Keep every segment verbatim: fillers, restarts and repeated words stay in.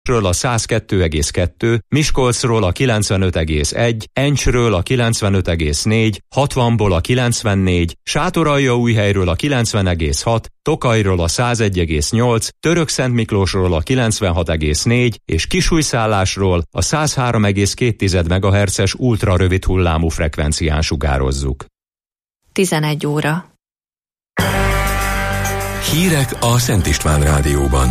ről a száz kettő egész kettő, Miskolcról a kilencvenöt egész egy, Encsről a kilencvenöt egész négy, hatvanból a kilencvennégy, Sátoraljaújhelyről a kilencven egész hat, Tokajról a száz egy egész nyolc, Törökszentmiklósról a kilencvenhat egész négy és Kisújszállásról a száz három egész két megahertzes ultrarövid hullámú frekvencián sugározzuk. tizenegy óra. Hírek a Szent István Rádióban.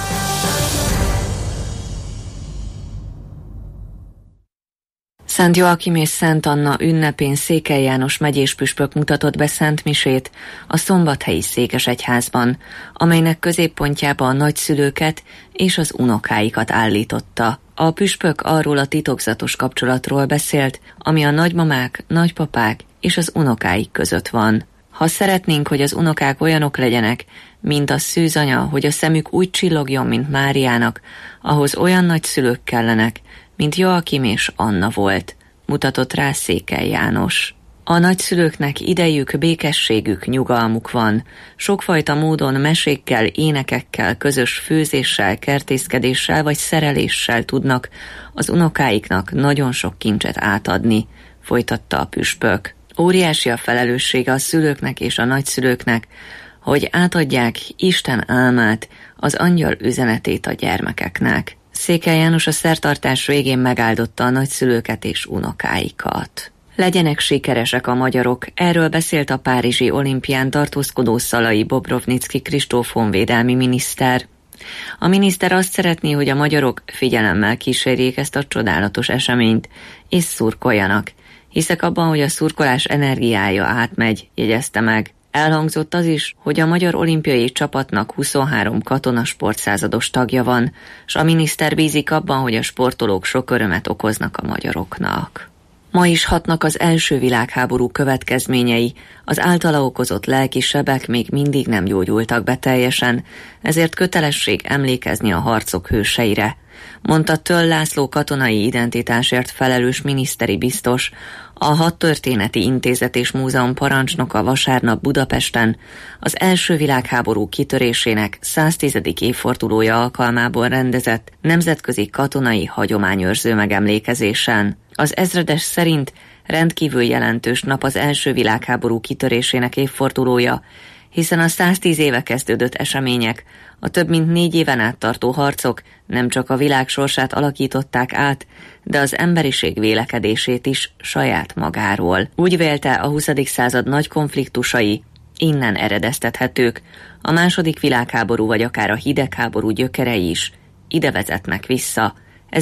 Szent Joachim és Szent Anna ünnepén Székely János megyés püspök mutatott be szentmisét a szombathelyi székesegyházban, amelynek középpontjába a nagyszülőket és az unokáikat állította. A püspök arról a titokzatos kapcsolatról beszélt, ami a nagymamák, nagypapák és az unokáik között van. Ha szeretnénk, hogy az unokák olyanok legyenek, mint a szűzanya, hogy a szemük úgy csillogjon, mint Máriának, ahhoz olyan nagyszülők kellenek, mint Joachim és Anna volt, mutatott rá Székely János. A nagyszülőknek idejük, békességük, nyugalmuk van. Sokfajta módon mesékkel, énekekkel, közös főzéssel, kertészkedéssel vagy szereléssel tudnak az unokáiknak nagyon sok kincset átadni, folytatta a püspök. Óriási a felelőssége a szülőknek és a nagyszülőknek, hogy átadják Isten álmát, az angyal üzenetét a gyermekeknek. Székely János a szertartás végén megáldotta a nagyszülőket és unokáikat. Legyenek sikeresek a magyarok, erről beszélt a párizsi olimpián tartózkodó Szalai Bobrovnicki Kristóf honvédelmi miniszter. A miniszter azt szeretné, hogy a magyarok figyelemmel kísérjék ezt a csodálatos eseményt, és szurkoljanak. Hiszek abban, hogy a szurkolás energiája átmegy, jegyezte meg. Elhangzott az is, hogy a magyar olimpiai csapatnak huszonhárom katonasportszázados tagja van, s a miniszter bízik abban, hogy a sportolók sok örömet okoznak a magyaroknak. Ma is hatnak az első világháború következményei, az általa okozott lelki sebek még mindig nem gyógyultak be teljesen, ezért kötelesség emlékezni a harcok hőseire, mondta Töll László katonai identitásért felelős miniszteri biztos, a Hadtörténeti Intézet és Múzeum parancsnoka vasárnap Budapesten az első világháború kitörésének száztízedik évfordulója alkalmából rendezett nemzetközi katonai hagyományőrző megemlékezésen. Az ezredes szerint rendkívül jelentős nap az első világháború kitörésének évfordulója, hiszen a száztíz éve kezdődött események, a több mint négy éven át tartó harcok nem csak a világ sorsát alakították át, de az emberiség vélekedését is saját magáról. Úgy vélte, a huszadik század nagy konfliktusai innen eredeztethetők, a második világháború vagy akár a hidegháború gyökerei is ide vezetnek vissza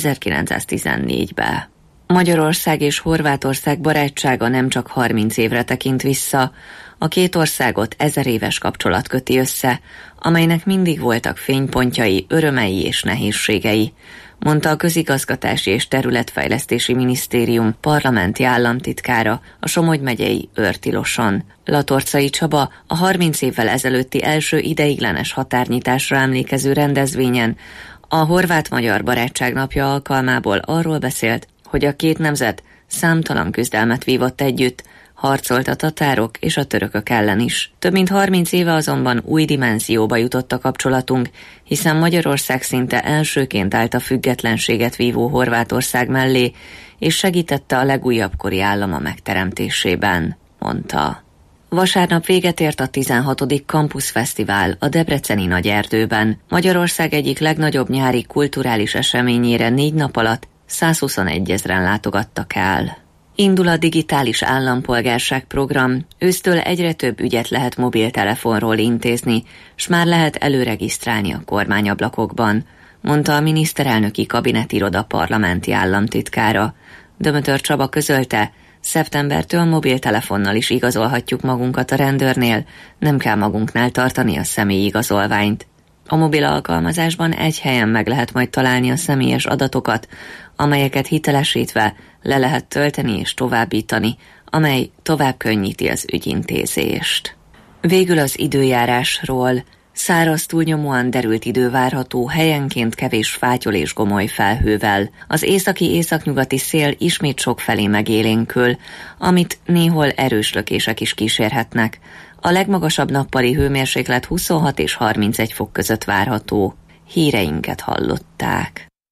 ezerkilencszáztizennégybe. Magyarország és Horvátország barátsága nem csak harminc évre tekint vissza, a két országot ezer éves kapcsolat köti össze, amelynek mindig voltak fénypontjai, örömei és nehézségei, mondta a Közigazgatási és Területfejlesztési Minisztérium parlamenti államtitkára a Somogy megyei Őrtiloson. Latorcai Csaba a harminc évvel ezelőtti első ideiglenes határnyitásra emlékező rendezvényen a horvát-magyar barátság napja alkalmából arról beszélt, hogy a két nemzet számtalan küzdelmet vívott együtt, harcolt a tatárok és a törökök ellen is. Több mint harminc éve azonban új dimenzióba jutott a kapcsolatunk, hiszen Magyarország szinte elsőként állt a függetlenséget vívó Horvátország mellé, és segítette a legújabb kori állama megteremtésében, mondta. Vasárnap véget ért a tizenhatodik Campus Fesztivál a debreceni Nagyerdőben. Magyarország egyik legnagyobb nyári kulturális eseményére négy nap alatt százhuszonegy ezren látogattak el. Indul a digitális állampolgárság program, ősztől egyre több ügyet lehet mobiltelefonról intézni, s már lehet előregisztrálni a kormányablakokban, mondta a miniszterelnöki kabinetiroda parlamenti államtitkára. Dömötör Csaba közölte, szeptembertől mobiltelefonnal is igazolhatjuk magunkat a rendőrnél, nem kell magunknál tartani a személyi igazolványt. A mobil alkalmazásban egy helyen meg lehet majd találni a személyes adatokat, amelyeket hitelesítve le lehet tölteni és továbbítani, amely tovább könnyíti az ügyintézést. Végül az időjárásról. Száraz, túlnyomóan derült idő várható, helyenként kevés fátyol és gomoly felhővel. Az északi északnyugati szél ismét sokfelé megélénkül, amit néhol erős lökések is kísérhetnek. A legmagasabb nappali hőmérséklet huszonhat és harmincegy fok között várható. Híreinket hallották.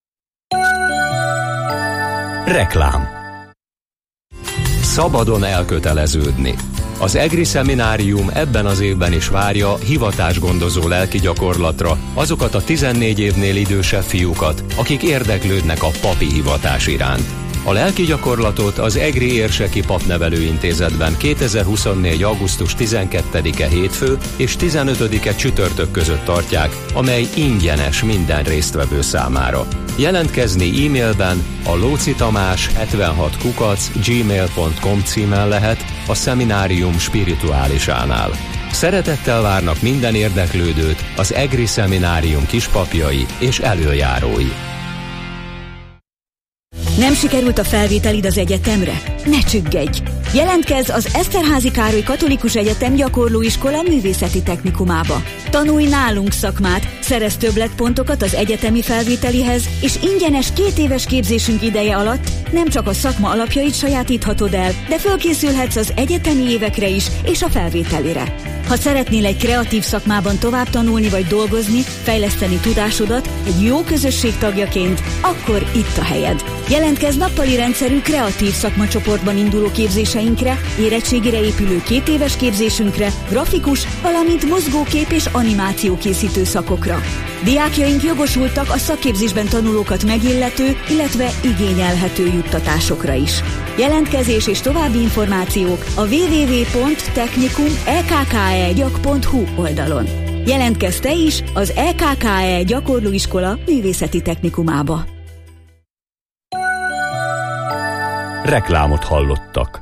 Reklám. Szabadon elköteleződni. Az EGRI szeminárium ebben az évben is várja hivatásgondozó lelki gyakorlatra azokat a tizennégy évnél idősebb fiúkat, akik érdeklődnek a papi hivatás iránt. A lelki gyakorlatot az EGRI Érseki Papnevelőintézetben kétezer-huszonnégy. augusztus tizenkettedike hétfő és tizenötödike csütörtök között tartják, amely ingyenes minden résztvevő számára. Jelentkezni e-mailben a lócitamás hetvenhat kukac gmail pont com címen lehet a szeminárium spirituálisánál. Szeretettel várnak minden érdeklődőt az EGRI szeminárium kispapjai és elöljárói. Nem sikerült a felvételid az egyetemre? Ne csüggedj! Jelentkezz az Eszterházy Károly Katolikus Egyetem Gyakorlóiskola Művészeti Technikumába. Tanulj nálunk szakmát, szerezz többletpontokat az egyetemi felvételihez, és ingyenes két éves képzésünk ideje alatt nem csak a szakma alapjait sajátíthatod el, de fölkészülhetsz az egyetemi évekre is és a felvételire. Ha szeretnél egy kreatív szakmában tovább tanulni vagy dolgozni, fejleszteni tudásodat egy jó közösség tagjaként, akkor itt a helyed. Jelentkezz nappali rendszerű kreatív szakmacsoportban induló képzéseinkre, érettségire épülő két éves képzésünkre, grafikus, valamint mozgókép és animáció készítő szakokra. Diákjaink jogosultak a szakképzésben tanulókat megillető, illetve igényelhető juttatásokra is. Jelentkezés és további információk a double-u double-u double-u pont technikum e k k e gyak pont hu oldalon. Jelentkezz te is az e k k e Gyakorlóiskola Művészeti Technikumába. Reklámot hallottak.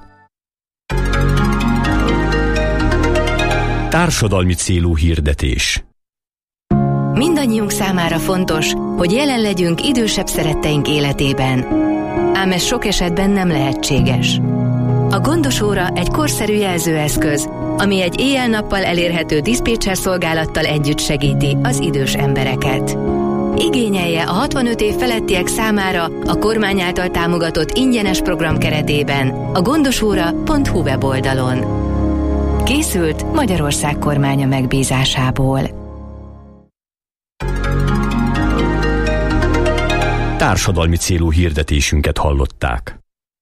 Társadalmi célú hirdetés. Mindannyiunk számára fontos, hogy jelen legyünk idősebb szeretteink életében. Ám ez sok esetben nem lehetséges. A Gondos óra egy korszerű jelzőeszköz, ami egy éjjel-nappal elérhető diszpécser szolgálattal együtt segíti az idős embereket. Igényelje a hatvanöt év felettiek számára a kormány által támogatott ingyenes program keretében a gondosóra pont hu weboldalon. Készült Magyarország kormánya megbízásából. Társadalmi célú hirdetésünket hallották.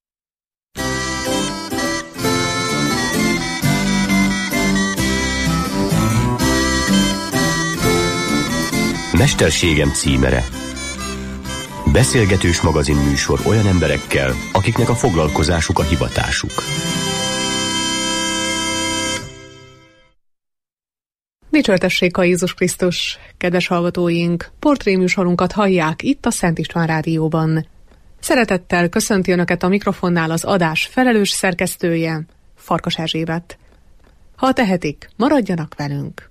Mesterségem címere. Beszélgetős magazinműsor olyan emberekkel, akiknek a foglalkozásuk a hivatásuk. Dicsőtessék a Jézus Krisztus, kedves hallgatóink! Portréműsorunkat hallják itt a Szent István Rádióban. Szeretettel köszönti Önöket a mikrofonnál az adás felelős szerkesztője, Farkas Erzsébet. Ha tehetik, maradjanak velünk!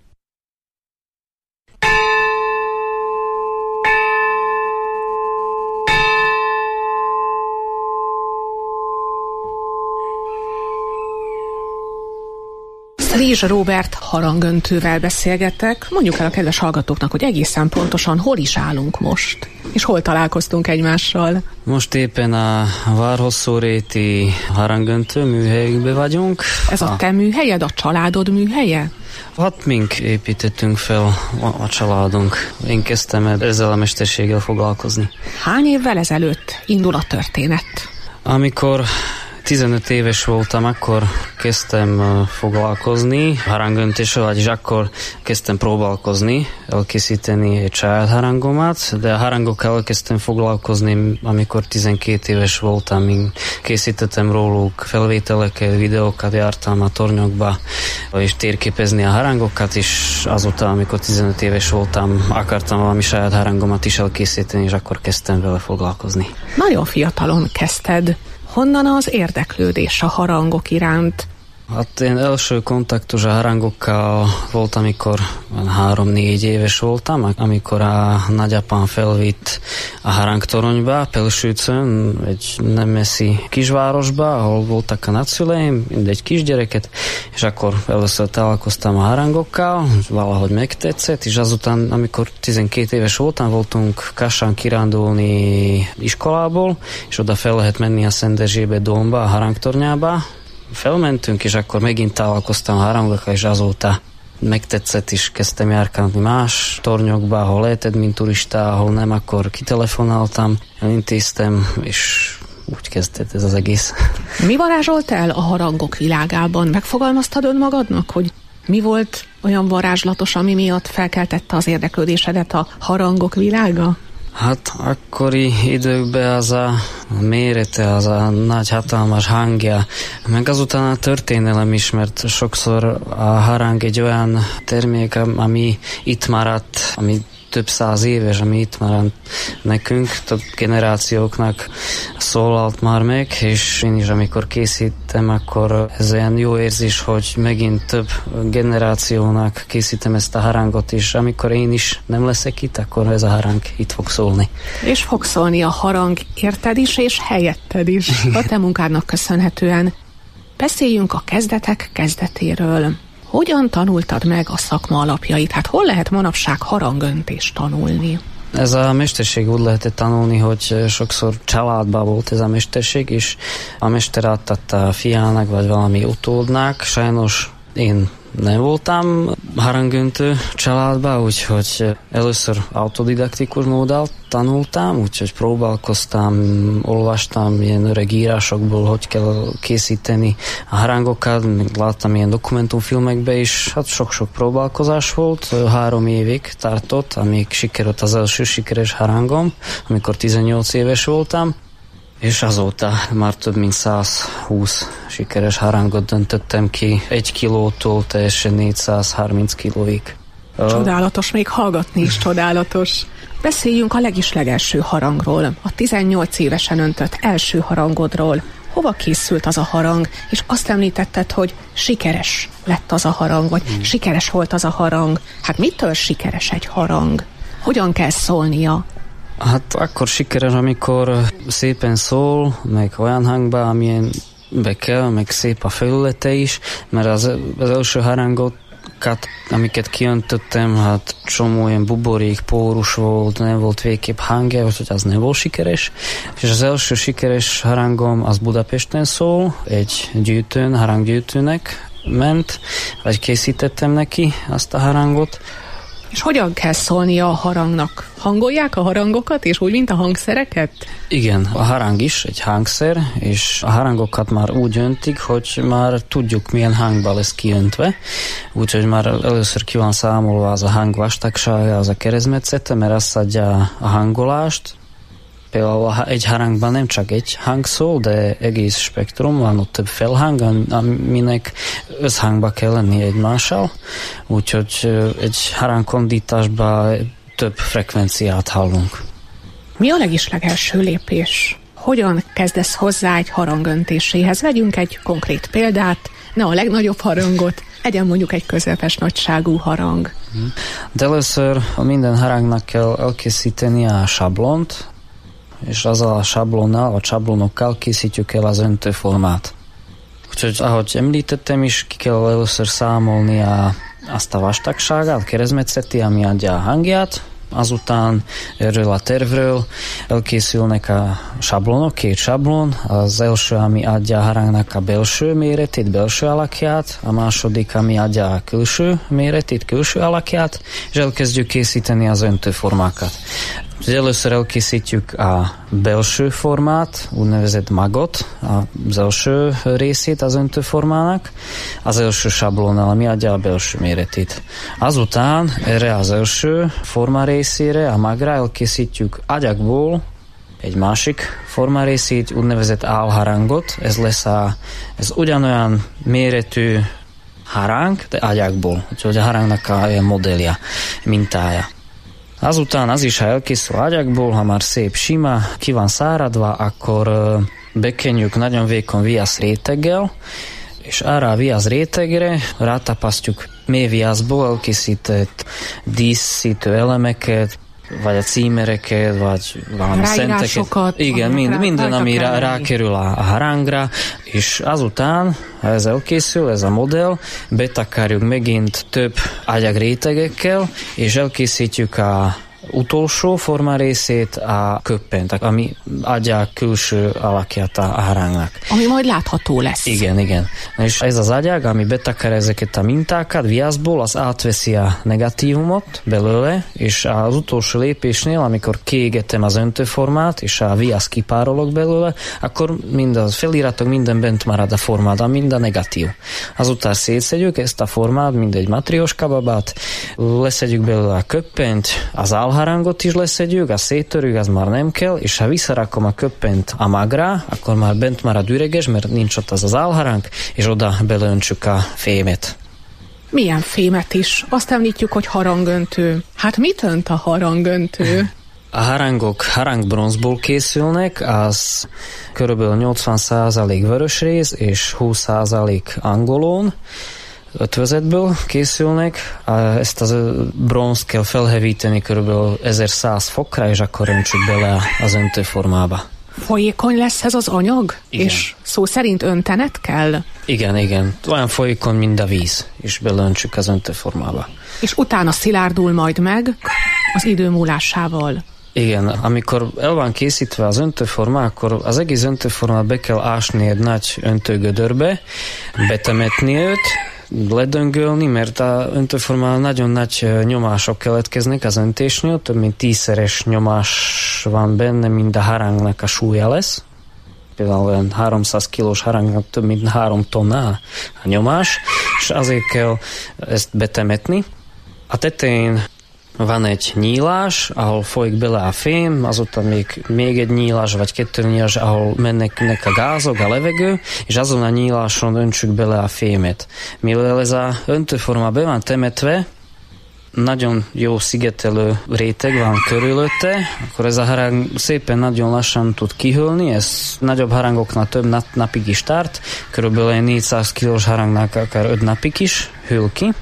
Rézs Róbert harangöntővel beszélgettek. Mondjuk el a kedves hallgatóknak, hogy egészen pontosan hol is állunk most, és hol találkoztunk egymással. Most éppen a Várhosszóréti harangöntő műhelyükben vagyunk. Ez a te műhelyed, a családod műhelye? Hát mink építettünk fel a, a családunk. Én kezdtem ezzel a mesterséggel foglalkozni. Hány évvel ezelőtt indul a történet? Amikor tizenöt éves voltam, akkor kezdtem foglalkozni harangöntéssel, vagyis akkor kezdtem próbálkozni, elkészíteni egy saját harangomat, de a harangokkal elkezdtem foglalkozni, amikor tizenkét éves voltam, én készítettem róluk felvételeket, videókat, jártam a tornyokba, és térképezni a harangokat, és azóta, amikor tizenöt éves voltam, akartam valami saját harangomat is elkészíteni, és akkor kezdtem vele foglalkozni. Nagyon fiatalon kezdted. Honnan az érdeklődés a harangok iránt? Hát én első kontaktus a harangokkal volt, amikor három-négy éves voltam, amikor a nagyapám felvitt a harangtoronyba, Pelsőcön, egy nem messzi kisvárosba, ahol voltak a nagyszüleim, mindegy kisgyereket, és akkor először találkoztam a harangokkal, valahogy megtetszett, és azután, amikor tizenkét éves voltam, voltunk Kassán kirándulni iskolából, és oda fel lehet menni a Szent Erzsébet dómba, a harangtornyába. Felmentünk, és akkor megint találkoztam a harangokkal, és azóta megtetszett, és kezdtem járkálni más tornyokba, ahol lehetett, mint turista, ahol nem, akkor kitelefonáltam, elintéztem, és úgy kezdett ez az egész. Mi varázsolt el a harangok világában? Megfogalmaztad önmagadnak, hogy mi volt olyan varázslatos, ami miatt felkeltette az érdeklődésedet a harangok világa? Hát akkori időkben az a mérete, az a nagy hatalmas hangja, meg azután a történelem is, mert sokszor a harang egy olyan termék, ami itt maradt, ami több száz éves, ami itt maradt nekünk, több generációknak szólalt már meg, és én is amikor készítem, akkor ez olyan jó érzés, hogy megint több generációnak készítem ezt a harangot, és amikor én is nem leszek itt, akkor ez a harang itt fog szólni. És fog szólni a harang érted is, és helyetted is, a te munkádnak köszönhetően. Beszéljünk a kezdetek kezdetéről. Hogyan tanultad meg a szakma alapjait? Hát hol lehet manapság harangöntést tanulni? Ez a mesterség úgy lehetett tanulni, hogy sokszor családban volt ez a mesterség, és a mester átadta a fiának, vagy valami utódnak. Sajnos én nem voltam harangöntő családban, úgyhogy először autodidaktikus módon tanultam, úgyhogy próbálkoztam, olvastam ilyen öreg írásokból, hogy kell készíteni a harangokat, láttam ilyen dokumentumfilmekbe is, hát sok-sok próbálkozás volt, három évig tartott, amíg sikerült az első sikeres harangom, amikor tizennyolc éves voltam, és azóta már több mint száz húsz sikeres harangot döntöttem ki, egy kilótól teljesen négyszázharminc kilóig. Csodálatos, még hallgatni is csodálatos. Beszéljünk a legis legelső harangról, a tizennyolc évesen öntött első harangodról. Hova készült az a harang, és azt említetted, hogy sikeres lett az a harang, vagy hmm. sikeres volt az a harang. Hát mitől sikeres egy harang? Hogyan kell szólnia? Hát akkor sikeres, amikor szépen szól, meg olyan hangban, amilyen be kell, meg szép a felülete is, mert az, az első harangot, amiket kiöntöttem, hát csomó olyan buborék, pórus volt, nem volt végképp hangja, úgyhogy az nem volt sikeres. És az első sikeres harangom az Budapesten szól, egy gyűjtőn, haranggyűjtőnek ment, vagy készítettem neki azt a harangot. És hogyan kell szólnia a harangnak? Hangolják a harangokat, és úgy, mint a hangszereket? Igen, a harang is egy hangszer, és a harangokat már úgy öntik, hogy már tudjuk, milyen hangban lesz kiöntve. Úgyhogy már először ki van számolva az a hang vastagsága, az a keresztmetszete, mert azt adja a hangolást. Például egy harangban nem csak egy hang szól, de egész spektrum, van ott több felhang, aminek összhangba kell lenni egymással. Úgyhogy egy harangkondításban több frekvenciát hallunk. Mi a legislegelső lépés? Hogyan kezdesz hozzá egy harangöntéséhez? Vegyünk egy konkrét példát, ne a legnagyobb harangot, legyen mondjuk egy közepes nagyságú harang. De először minden harangnak kell elkészíteni a sablont, és azzal a sablonnal, vagy sablonokkal készítjük el az öntőformát. Úgyhogy, ahogy említettem is, ki kell először számolni a, azt a vastagságát, keresztmetszeti, ami adja a hangját, azután erről a tervről elkészülnek a sablonok, két sablon, az első, ami adja a harangnak a belső méretét, belső alakját, a második, ami adja a külső méretét, külső alakját, és elkezdjük készíteni az öntőformákat. Először elkészítjük a belső formát, úgynevezett magot, az első részét az öntőformának, az első sablonnal, ami adja a belső méretét. Azután erre az első forma részére, a magra elkészítjük agyagból egy másik forma részét, úgynevezett álharangot, ez lesz a, ez ugyanolyan méretű harang, de agyagból, úgyhogy a harangnak a modellje, mintája. Azután az is, ha elkészül agyagból, ha már szép sima, ki van száradva, akkor bekenjük nagyon vékony viasz réteggel, és arra a viasz rétegre rátapasztjuk mély viaszból elkészített díszítő elemeket, vagy a címereket, vagy valami szenteket. Igen, mind, minden, ami rá, rákerül a, a harangra, és azután, ha ez elkészül, ez a modell, betakarjuk megint több agyagrétegekkel, és elkészítjük a utolsó forma részét, a köppent, ami adja külső alakját a harángnak. Ami majd látható lesz. Igen, igen. És ez az agyag, ami betakar ezeket a mintákat viaszból, az átveszi a negatívumot belőle, és az utolsó lépésnél, amikor kiégetem az öntőformát, és a viasz kipárolok belőle, akkor mind a feliratok, minden bent marad a formában, mind a negatív. Azután szétszedjük ezt a formát, mind egy matrioska babát, leszedjük belőle a köppent, az álharangot is leszedjük, a széttörjük, az már nem kell, és ha visszarakom a köppent a magra, akkor már bent marad üreges, mert nincs ott az az álharang, és oda belöntsük a fémet. Milyen fémet is? Azt említjük, hogy harangöntő. Hát mit önt a harangöntő? A harangok harangbronzból készülnek, az körülbelül nyolcvan százalék vörösréz és húsz százalék angolón, ötvözetből készülnek. Ezt az bronzt kell felhevíteni körülbelül ezerszáz fokra, és akkor öntsük bele az öntőformába. Folyékony lesz ez az anyag? Igen. És szó szerint öntenet kell? Igen, igen. Olyan folyékony, mint a víz, és belöntsük az öntőformába. És utána szilárdul majd meg az idő múlásával. Igen, amikor el van készítve az öntőforma, akkor az egész öntőformát be kell ásni egy nagy öntőgödörbe, betemetni őt, ledöngölni, mert a öntőformán nagyon nagy nyomások keletkeznek az öntésnél, több mint tízszeres nyomás van benne, mint a harangnak a súlya lesz. Például olyan háromszáz kilós harangnak több mint három tonna a nyomás, és azért kell ezt betemetni. A tetején van egy nyílás, ahol folyik bele a fém, azután még, még egy nyílás, vagy kettő nyílás, ahol mennek a gázok, a levegő, és azon a nyíláson öntsük bele a fémet. Mivel ez a öntőforma be van temetve, nagyon jó szigetelő réteg van körülötte, akkor ez a harang szépen nagyon lassan tud kihűlni, ez nagyobb harangoknál több nap, napig is tart, körülbelül egy négyszáz kilós harangnak akár öt napig is hűl ki,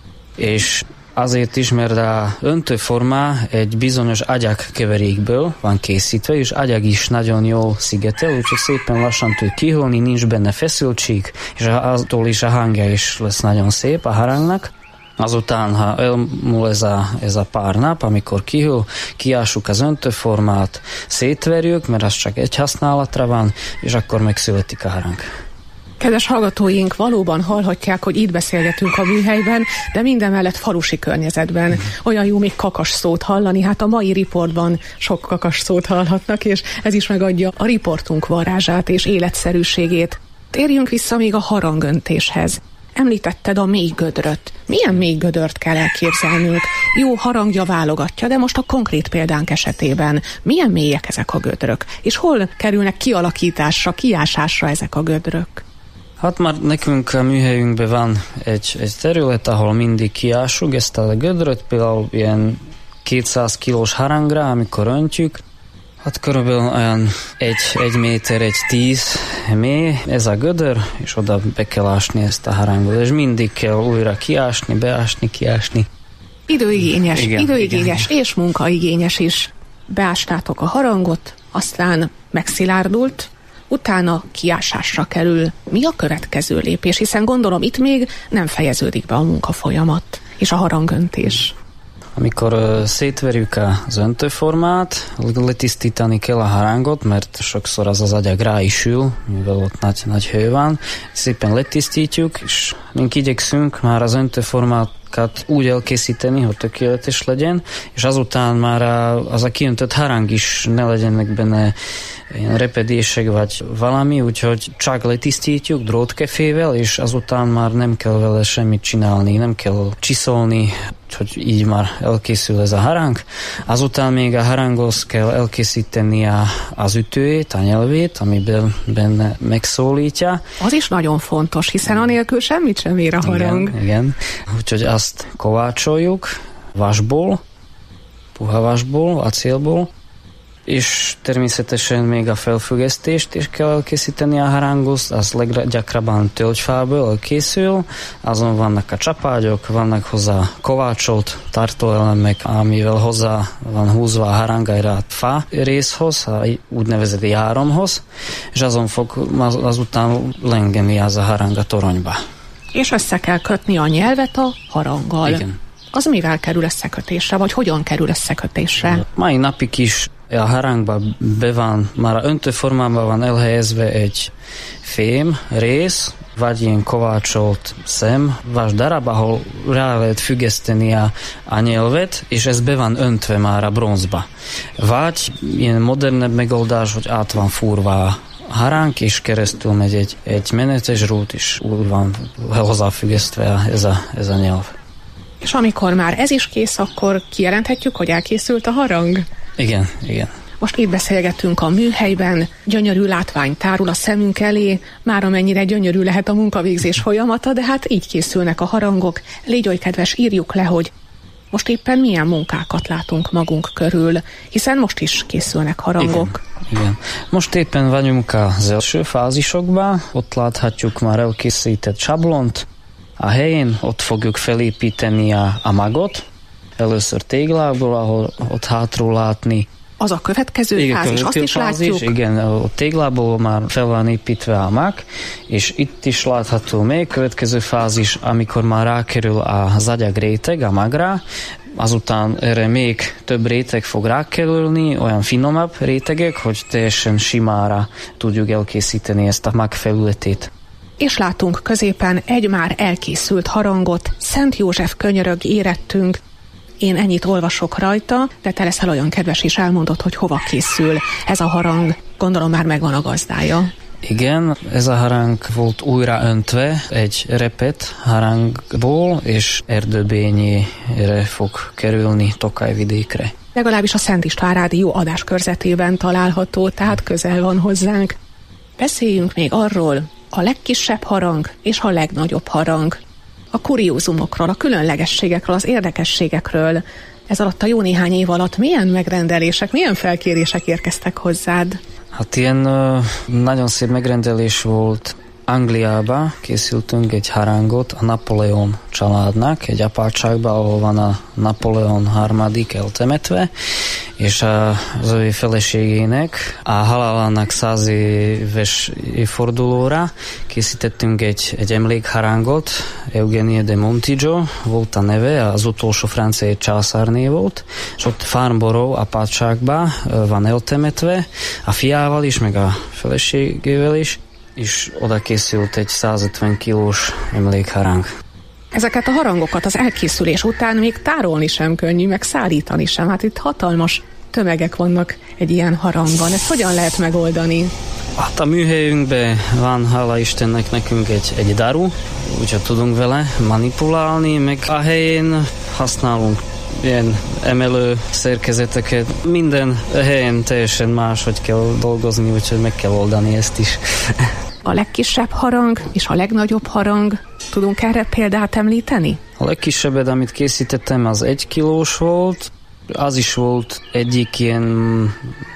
és azért is, mert a öntőforma egy bizonyos agyagkeverékből van készítve, és agyag is nagyon jó szigetel, úgyhogy szépen lassan tud kihűlni, nincs benne feszültség, és aztól is a hangja is lesz nagyon szép a harangnak. Azután, ha elmúl ez a, ez a pár nap, amikor kihűl, kiássuk az öntőformát, szétverjük, mert az csak egy használatra van, és akkor megszületik a harang. Kedves hallgatóink, valóban hallhatják, hogy itt beszélgetünk a műhelyben, de mindemellett falusi környezetben. Olyan jó még kakas szót hallani, hát a mai riportban sok kakas szót hallhatnak, és ez is megadja a riportunk varázsát és életszerűségét. Térjünk vissza még a harangöntéshez. Említetted a mély gödröt. Milyen mély gödört kell elképzelnünk? Jó harangja válogatja, de most a konkrét példánk esetében milyen mélyek ezek a gödrök? És hol kerülnek kialakításra, kiásásra ezek a gödrök? Hát már nekünk a műhelyünkben van egy, egy terület, ahol mindig kiásuk ezt a gödröt, például ilyen kétszáz kilós harangra, amikor öntjük, hát körülbelül olyan egy, egy méter, egy tíz mély ez a gödör, és oda be kell ásni ezt a harangot, és mindig kell újra kiásni, beásni, kiásni. Időigényes, igen, időigényes igen. És munkaigényes is. Beástátok a harangot, aztán megszilárdult, utána kiásásra kerül. Mi a következő lépés? Hiszen gondolom itt még nem fejeződik be a munkafolyamat és a harangöntés. Amikor uh, szétverjük az öntőformát, letisztítani kell a harangot, mert sokszor az az agyag rá is ül, mivel ott nagy, nagy hő van. Szépen letisztítjuk, és mink igyekszünk már az öntőformákat úgy elkészíteni, hogy tökéletes legyen, és azután már a, az a kiöntött harang is ne legyenek benne ilyen repedések vagy valami, úgyhogy csak letisztítjuk drótkefével, és azután már nem kell vele semmit csinálni, nem kell csiszolni, hogy így már elkészül ez a harang. Azután még a haranghoz kell elkészíteni a, az ütőjét, a nyelvét, amiben benne megszólítja. Az is nagyon fontos, hiszen anélkül semmit sem ér a harang. Igen, igen. Úgyhogy azt kovácsoljuk vasból, puha vasból, acélból, és természetesen még a felfüggesztést is kell elkészíteni a haranghoz, az leggyakrabban tölgyfából készül, azon vannak a csapágyok, vannak hozzá kovácsolt tartóelemek, amivel hozzá van húzva a harangajra a fa részhoz, a úgynevezett járomhoz, és azon fog az, azután lengeni az a harang a toronyba. És össze kell kötni a nyelvet a haranggal. Igen. az mivel kerül összekötésre, vagy hogyan kerül összekötésre? Mai napig is a harángban be van, már a öntőformában van elhelyezve egy fém rész, vagy ilyen kovácsolt szem, vagy darab, ahol rá lehet függeszteni a, a nyelvet, és ez be van öntve már a bronzba. Vagy ilyen modernebb megoldás, hogy át van fúrva a harang, és keresztül megy egy, egy menetes rút, és úgy van hozzáfüggesztve ez a, ez a nyelv. És amikor már ez is kész, akkor kijelenthetjük, hogy elkészült a harang? Igen, igen. Most itt beszélgetünk a műhelyben, gyönyörű látvány tárul a szemünk elé, már amennyire gyönyörű lehet a munkavégzés folyamata, de hát így készülnek a harangok. Légy oly kedves, írjuk le, hogy most éppen milyen munkákat látunk magunk körül, hiszen most is készülnek harangok. Igen, igen. Most éppen vagyunk az első fázisokban, ott láthatjuk már elkészített sablont. A helyén ott fogjuk felépíteni a, a magot, először téglából, ahol ott hátul látni. Az a következő igen, fázis, azt is fázis, látjuk. Igen, a téglából már fel van építve a mag, és itt is látható még következő fázis, amikor már rákerül az agyag réteg a magra, azután erre még több réteg fog rákerülni, olyan finomabb rétegek, hogy teljesen simára tudjuk elkészíteni ezt a mag felületét. És látunk középen egy már elkészült harangot, Szent József könyörög érettünk. Én ennyit olvasok rajta, de te leszel olyan kedves és elmondod, hogy hova készül ez a harang. Gondolom már megvan a gazdája. Igen, ez a harang volt újra öntve egy repet harangból, és Erdőbényére fog kerülni Tokaj-vidékre. Legalábbis a Szent István Rádió adáskörzetében található, tehát közel van hozzánk. Beszéljünk még arról, a legkisebb harang és a legnagyobb harang. A kuriózumokról, a különlegességekről, az érdekességekről. Ez alatt a jó néhány év alatt milyen megrendelések, milyen felkérések érkeztek hozzád? Hát ilyen uh, nagyon szép megrendelés volt. Angliába készültünk egy harangot a Napóleon családnak, egy apátságban, ahol van a Napóleon harmadik eltemetve, és az ő feleségének a halálának száz éves évfordulóra készítettünk egy, egy emlékharangot, Eugenie de Montijo volt a neve, az utolsó francia császárné volt, és ott Farnborough apátságban van eltemetve, a fiával is, meg a feleségével is, és oda készült egy százötven kilós emlékharang. Ezeket a harangokat az elkészülés után még tárolni sem könnyű, meg szállítani sem. Hát itt hatalmas tömegek vannak egy ilyen harangban. Ezt hogyan lehet megoldani? Hát a műhelyünkben van, hála Istennek, nekünk egy, egy daru, úgyhogy tudunk vele manipulálni, meg a helyén használunk ilyen emelő szerkezeteket. Minden helyen teljesen más, hogy kell dolgozni, úgyhogy meg kell oldani ezt is. A legkisebb harang és a legnagyobb harang, tudunk erre példát említeni? A legkisebbet, amit készítettem, az egy kilós volt. Az is volt egyik ilyen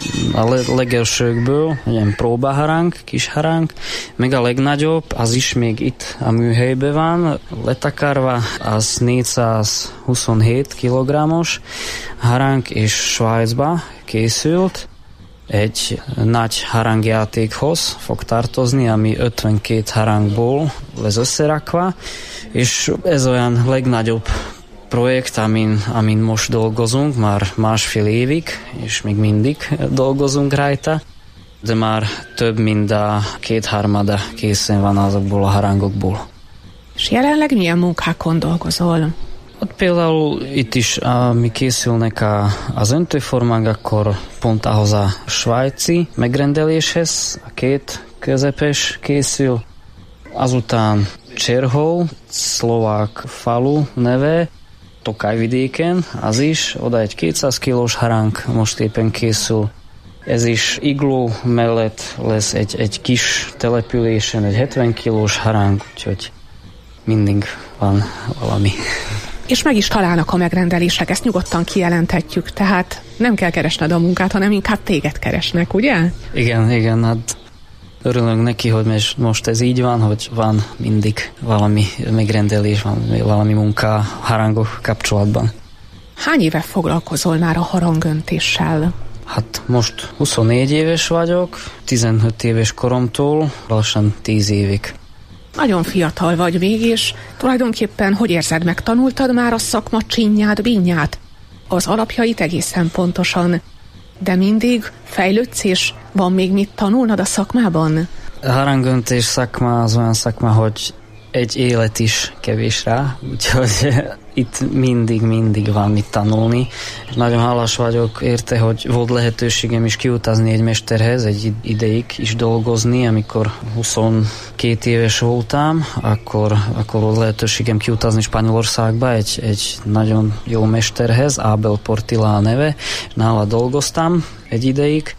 a legelsőkből, ilyen próbaharang, kis harang, meg a legnagyobb, az is még itt a műhelyben van, letakarva, az négyszázhuszonhét kilogrammos harang, és Svájcba készült. Egy nagy harangjátékhoz fog tartozni, ami ötvenkét harangból lesz összerakva, és ez olyan legnagyobb projekt, amin, amin most dolgozunk, már másfél évig, és még mindig dolgozunk rajta, de már több mint a kétharmada készen van azokból a harangokból. És jelenleg milyen munkákon dolgozol? Ott például itt is, ami készülnek a, az öntőformák, akkor pont ahhoz a svájci megrendeléshez, a két közepes készül, azután Cserhol, szlovák falu neve, Tokaj-vidéken, az is, oda egy kétszáz kilós harang most éppen készül. Ez is igló mellett lesz egy, egy kis településen, egy hetven kilós harang, úgyhogy mindig van valami. És meg is találnak a megrendelések, ezt nyugodtan kijelenthetjük, tehát nem kell keresned a munkát, hanem inkább téged keresnek, ugye? Igen, igen, hát örülünk neki, hogy most ez így van, hogy van mindig valami megrendelés, van valami munka harangok kapcsolatban. Hány éve foglalkozol már a harangöntéssel? Hát most huszonnégy éves vagyok, tizenöt éves koromtól lassan tíz évig. Nagyon fiatal vagy még, és tulajdonképpen hogy érzed, megtanultad már a szakma csinyát, bínyát? Az alapjait egészen pontosan. De mindig fejlődsz, és van még mit tanulnod a szakmában? A harangöntés szakma az olyan szakma, hogy egy élet is kevés rá, úgyhogy itt mindig-mindig van mit tanulni. Nagyon hálás vagyok érte, hogy volt lehetőségem is kiutazni egy mesterhez, egy ideig is dolgozni, amikor huszonkét éves voltam, akkor, akkor volt lehetőségem kiutazni Spanyolországba egy, egy nagyon jó mesterhez, Abel Portilla a neve, nála dolgoztam egy ideig,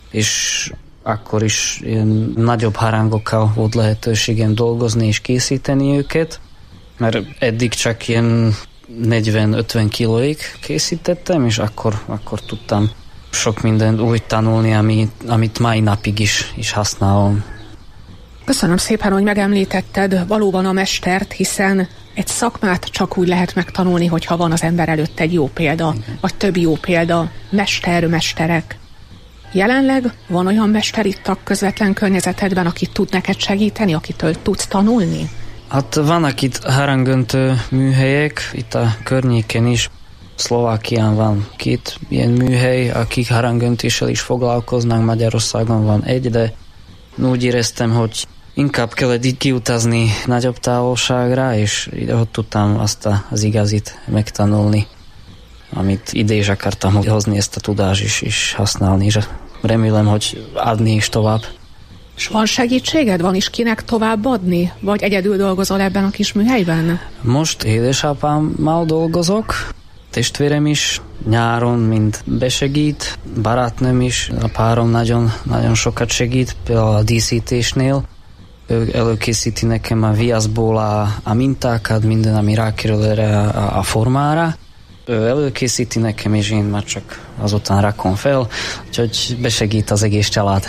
és akkor is ilyen nagyobb harangokkal volt lehetőségem dolgozni és készíteni őket, mert eddig csak ilyen negyven-ötven kilóig készítettem, és akkor, akkor tudtam sok mindent úgy tanulni, amit, amit mai napig is, is használom. Köszönöm szépen, hogy megemlítetted valóban a mestert, hiszen egy szakmát csak úgy lehet megtanulni, hogyha van az ember előtt egy jó példa, igen, vagy több jó példa, mester, mesterek. Jelenleg van olyan mester itt a közvetlen környezetedben, aki tud neked segíteni, akitől tudsz tanulni? Hát vannak itt harangöntő műhelyek, itt a környéken is. Szlovákián van két ilyen műhely, akik harangöntéssel is foglalkoznak, Magyarországon van egy, de úgy éreztem, hogy inkább kellett így kiutazni nagyobb távolságra, és ott tudtam azt az igazit megtanulni, amit ide is akartam hozni, ezt a tudást is, is használni, és remélem, hogy adni is tovább. És van segítséged? Van is kinek tovább adni? Vagy egyedül dolgozol ebben a kis műhelyben? Most édesapámmal dolgozok, testvérem is nyáron mind besegít, barátnőm is, a párom nagyon, nagyon sokat segít, például a díszítésnél. Ő előkészíti nekem a viaszból a, a mintákat, minden, ami rákerül erre a, a formára. Ő előkészíti nekem, és én már csak azután rakom fel, úgyhogy besegít az egész család.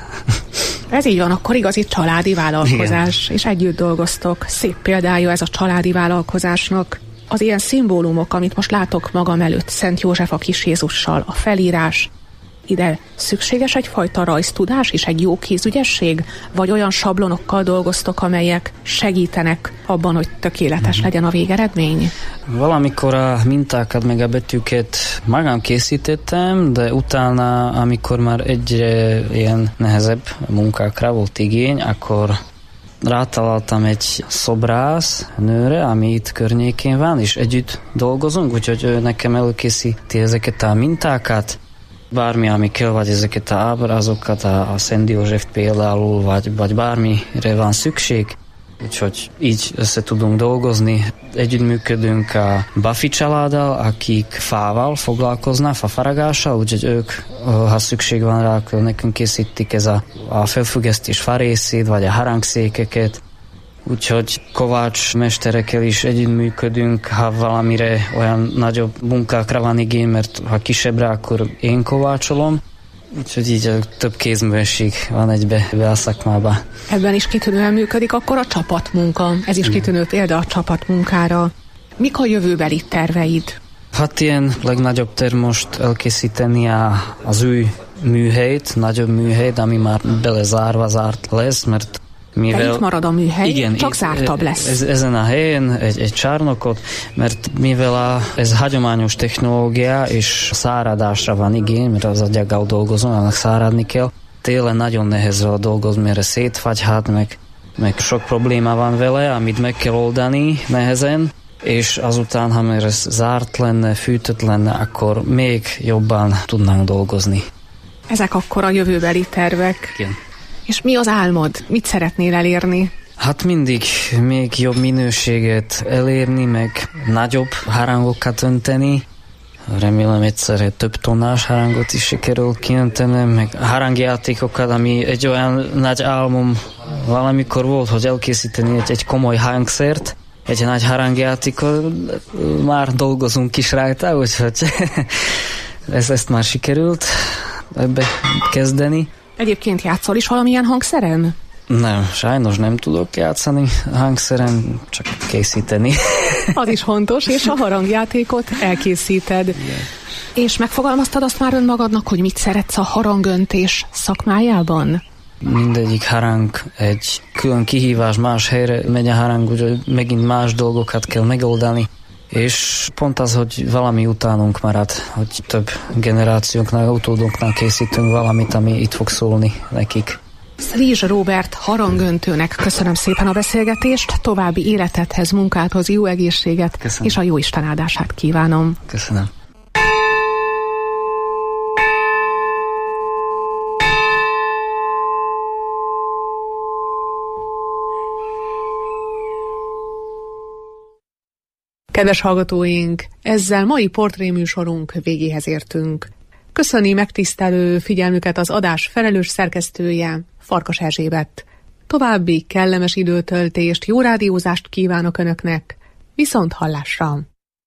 Ez így van, akkor igazi családi vállalkozás, igen, és együtt dolgoztok. Szép példája ez a családi vállalkozásnak. Az ilyen szimbólumok, amit most látok magam előtt, Szent József a Kis Jézussal, a felírás, ide szükséges egyfajta rajztudás és egy jó kézügyesség? Vagy olyan sablonokkal dolgoztok, amelyek segítenek abban, hogy tökéletes mm-hmm. legyen a végeredmény? Valamikor a mintákat meg a betűket magam készítettem, de utána, amikor már egyre ilyen nehezebb munkákra volt igény, akkor rátaláltam egy szobrász nőre, ami itt környékén van, és együtt dolgozunk, úgyhogy ő nekem előkészíti ezeket a mintákat, bármi, ami kell, vagy ezeket a ábrázokat, a, a Szent József például, vagy, vagy bármire van szükség. Úgyhogy így össze tudunk dolgozni. Együttműködünk a Buffy családdal, akik fával foglalkoznak, fafaragással, úgyhogy ők, ha szükség van rá, akkor nekünk készítik ez a, a felfüggesztés farészét, vagy a harangszékeket. Úgyhogy kovács mesterekkel is együttműködünk, ha valamire olyan nagyobb munkákra van igény, mert ha kisebbre, akkor én kovácsolom. Úgyhogy így több kézművesség van egybe be a szakmába. Ebben is kitűnően működik akkor a csapatmunka. Ez is kitűnő példa a csapatmunkára. Mik a jövőbeli terveid? Hát ilyen legnagyobb terv most elkészíteni a, az új műhelyt, nagyobb műhelyt, ami már belezárva zárt lesz, mert mivel, de itt marad a műhely, igen, csak zártabb lesz. Ez, ezen a helyen egy, egy csarnokot, mert mivel a, ez hagyományos technológia, és száradásra van igény, mert az agyaggal dolgozom, annak száradni kell. Télen nagyon nehéz vele dolgozni, mert szétfagyhat, meg, meg sok probléma van vele, amit meg kell oldani nehezen, és azután, ha már ez zárt lenne, fűtött lenne, akkor még jobban tudnánk dolgozni. Ezek akkor a jövőbeli tervek. Igen. És mi az álmod? Mit szeretnél elérni? Hát mindig még jobb minőséget elérni, meg nagyobb harangokat önteni. Remélem egyszerre több tonnás harangot is sikerül kiöntenem, meg harangjátékokat, ami egy olyan nagy álmom valamikor volt, hogy elkészíteni egy, egy komoly hangszert, egy nagy harangjátékot, már dolgozunk is rajta, úgyhogy ez, ezt már sikerült ebbe kezdeni. Egyébként játszol is valamilyen hangszeren? Nem, sajnos nem tudok játszani hangszeren, csak készíteni. Az is fontos, és a harangjátékot elkészíted. Igen. És megfogalmaztad azt már önmagadnak, hogy mit szeretsz a harangöntés szakmájában? Mindegyik harang egy külön kihívás, más helyre megy a harang, úgyhogy megint más dolgokat kell megoldani. És pont az, hogy valami utánunk marad, hogy több generációknak, utódoknak készítünk valamit, ami itt fog szólni nekik. Szrízs Róbert harangöntőnek köszönöm szépen a beszélgetést, további életedhez, munkádhoz jó egészséget, köszönöm. És a jóisten áldását kívánom. Köszönöm. Kedves hallgatóink, ezzel mai portréműsorunk végéhez értünk. Köszöni megtisztelő figyelmüket az adás felelős szerkesztője, Farkas Erzsébet. További kellemes időtöltést, jó rádiózást kívánok Önöknek, viszont hallásra!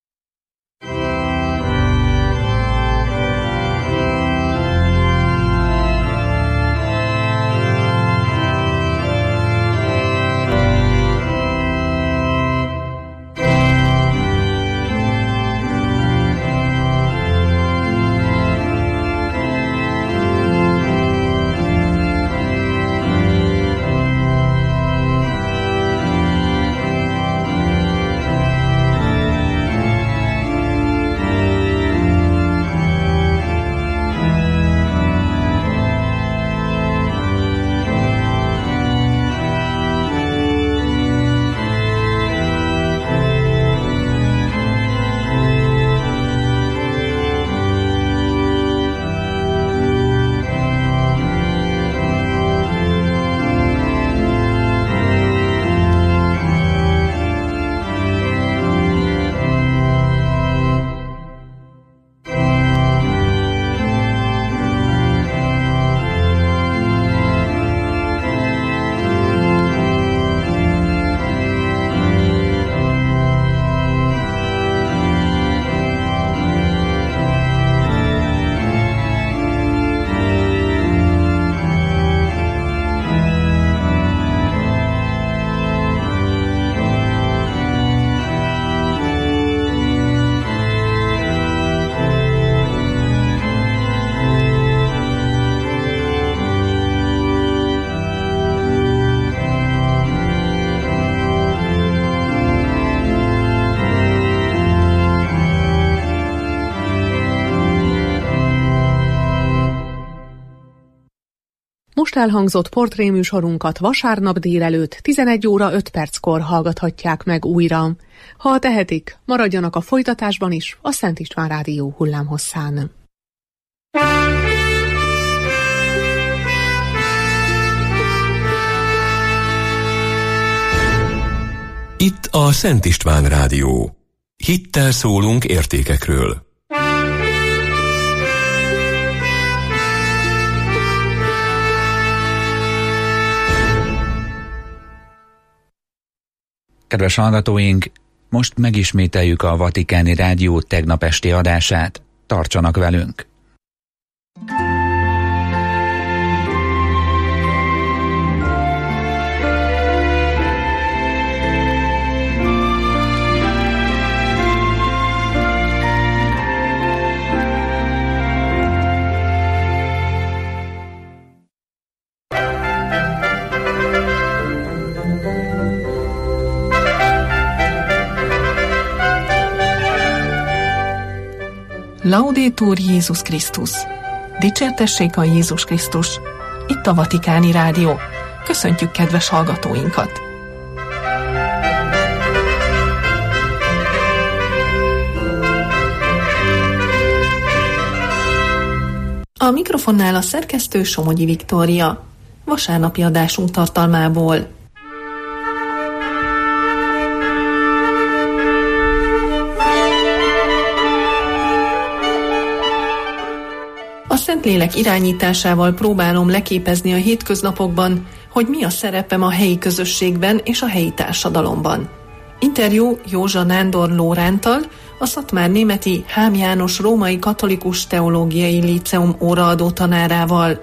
Most elhangzott portréműsorunkat vasárnap délelőtt tizenegy óra öt perckor hallgathatják meg újra. Ha tehetik, maradjanak a folytatásban is a Szent István Rádió hullámhosszán. Itt a Szent István Rádió. Hittel szólunk értékekről. Kedves hallgatóink, most megismételjük a Vatikáni Rádió tegnap esti adását. Tartsanak velünk! Laudetur Jézus Krisztus! Dicsértessék a Jézus Krisztus! Itt a Vatikáni Rádió. Köszöntjük kedves hallgatóinkat! A mikrofonnál a szerkesztő Somogyi Viktória. Vasárnapi adásunk tartalmából. A Szentlélek irányításával próbálom leképezni a hétköznapokban, hogy mi a szerepem a helyi közösségben és a helyi társadalomban. Interjú Józsa Nándor Lórántal, a Szatmár-németi Hám János Római Katolikus Teológiai Líceum óraadó tanárával.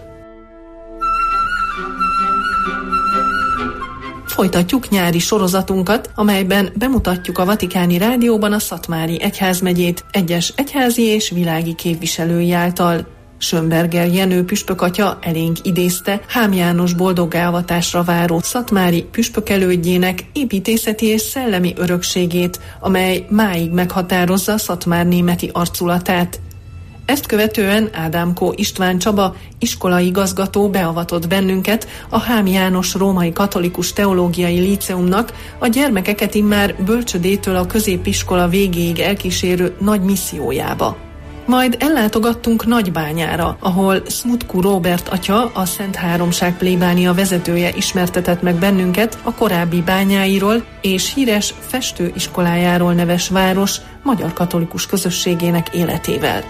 Folytatjuk nyári sorozatunkat, amelyben bemutatjuk a Vatikáni Rádióban a Szatmári Egyházmegyét egyes egyházi és világi képviselői által. Schönberger Jenő püspökatya elénk idézte Hám János boldoggá-avatásra váró szatmári püspökelődjének építészeti és szellemi örökségét, amely máig meghatározza Szatmár németi arculatát. Ezt követően Ádámkó István Csaba iskolai igazgató beavatott bennünket a Hám János Római Katolikus Teológiai Líceumnak a gyermekeket immár bölcsödétől a középiskola végéig elkísérő nagy missziójába. Majd ellátogattunk Nagybányára, ahol Smutku Róbert atya, a Szent Háromság plébánia vezetője ismertetett meg bennünket a korábbi bányáiról és híres festőiskolájáról neves város magyar katolikus közösségének életével.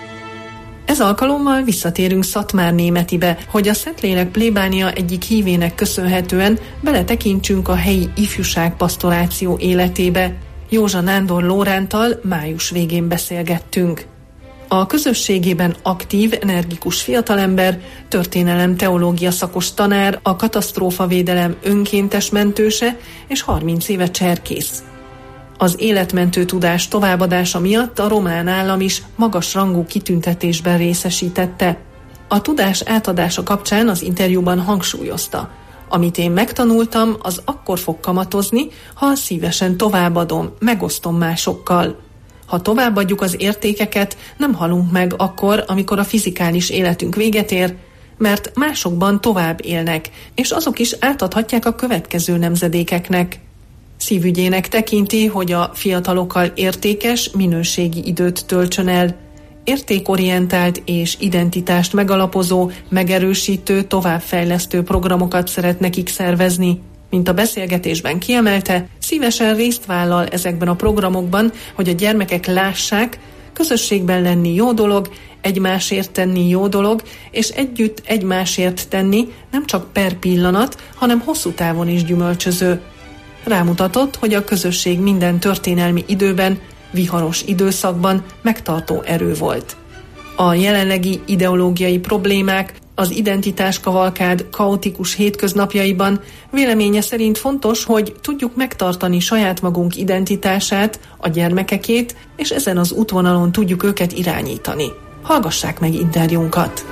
Ez alkalommal visszatérünk Szatmárnémetibe, hogy a Szentlélek plébánia egyik hívének köszönhetően beletekintsünk a helyi ifjúságpasztoráció életébe. Józsa Nándor Lóránttal május végén beszélgettünk. A közösségében aktív, energikus fiatalember, történelem teológia szakos tanár, a katasztrófavédelem önkéntes mentőse és harminc éve cserkész. Az életmentő tudás továbbadása miatt a román állam is magas rangú kitüntetésben részesítette. A tudás átadása kapcsán az interjúban hangsúlyozta: amit én megtanultam, az akkor fog kamatozni, ha szívesen továbbadom, megosztom másokkal. Ha továbbadjuk az értékeket, nem halunk meg akkor, amikor a fizikális életünk véget ér, mert másokban tovább élnek, és azok is átadhatják a következő nemzedékeknek. Szívügyének tekinti, hogy a fiatalokkal értékes, minőségi időt töltsön el. Értékorientált és identitást megalapozó, megerősítő, továbbfejlesztő programokat szeret nekik szervezni. Mint a beszélgetésben kiemelte, szívesen részt vállal ezekben a programokban, hogy a gyermekek lássák, közösségben lenni jó dolog, egymásért tenni jó dolog, és együtt egymásért tenni nem csak per pillanat, hanem hosszú távon is gyümölcsöző. Rámutatott, hogy a közösség minden történelmi időben, viharos időszakban megtartó erő volt. A jelenlegi ideológiai problémák, az identitáskavalkád kaotikus hétköznapjaiban véleménye szerint fontos, hogy tudjuk megtartani saját magunk identitását, a gyermekekét, és ezen az útvonalon tudjuk őket irányítani. Hallgassák meg interjúnkat!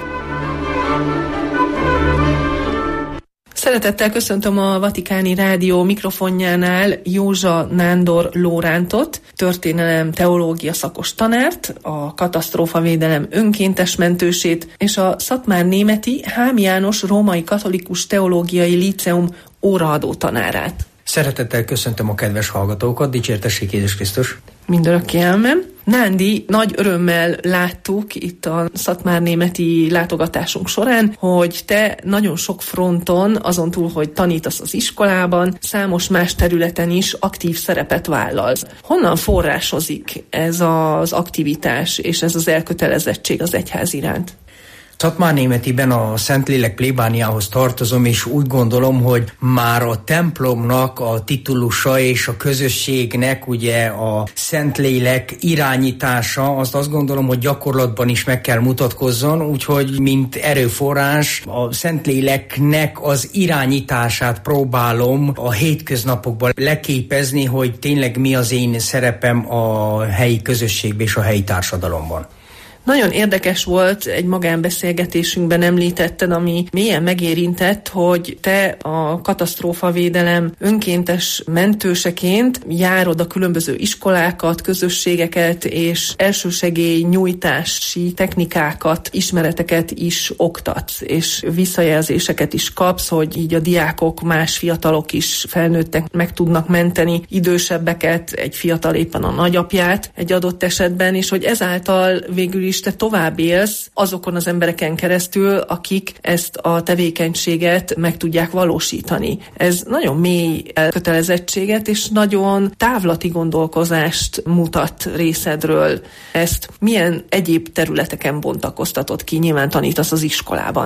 Szeretettel köszöntöm a Vatikáni Rádió mikrofonjánál Józsa Nándor Lórántot, történelem teológia szakos tanárt, a katasztrófavédelem önkéntes mentősét és a Szatmárnémeti Hám János Római Katolikus Teológiai Líceum óraadó tanárát. Szeretettel köszöntöm a kedves hallgatókat, dicsértessék Jézus Krisztus! Mindörökké ámen. Nándi, nagy örömmel láttuk itt a szatmárnémeti látogatásunk során, hogy te nagyon sok fronton, azon túl, hogy tanítasz az iskolában, számos más területen is aktív szerepet vállalsz. Honnan forrásozik ez az aktivitás és ez az elkötelezettség az egyház iránt? Szatmárnémetiben a Szentlélek plébániához tartozom, és úgy gondolom, hogy már a templomnak a titulusa és a közösségnek ugye a Szentlélek irányítása, azt azt gondolom, hogy gyakorlatban is meg kell mutatkozzon, úgyhogy mint erőforrás a Szentléleknek az irányítását próbálom a hétköznapokban leképezni, hogy tényleg mi az én szerepem a helyi közösségben és a helyi társadalomban. Nagyon érdekes volt, egy magánbeszélgetésünkben említetted, ami mélyen megérintett, hogy te a katasztrófavédelem önkéntes mentőseként járod a különböző iskolákat, közösségeket, és elsősegély nyújtási technikákat, ismereteket is oktatsz, és visszajelzéseket is kapsz, hogy így a diákok, más fiatalok is felnőttek meg tudnak menteni idősebbeket, egy fiatal éppen a nagyapját egy adott esetben, és hogy ezáltal végül is te tovább élsz azokon az embereken keresztül, akik ezt a tevékenységet meg tudják valósítani. Ez nagyon mély elkötelezettséget és nagyon távlati gondolkozást mutat részedről. Ezt milyen egyéb területeken bontakoztatod ki? Nyilván tanítasz az iskolában.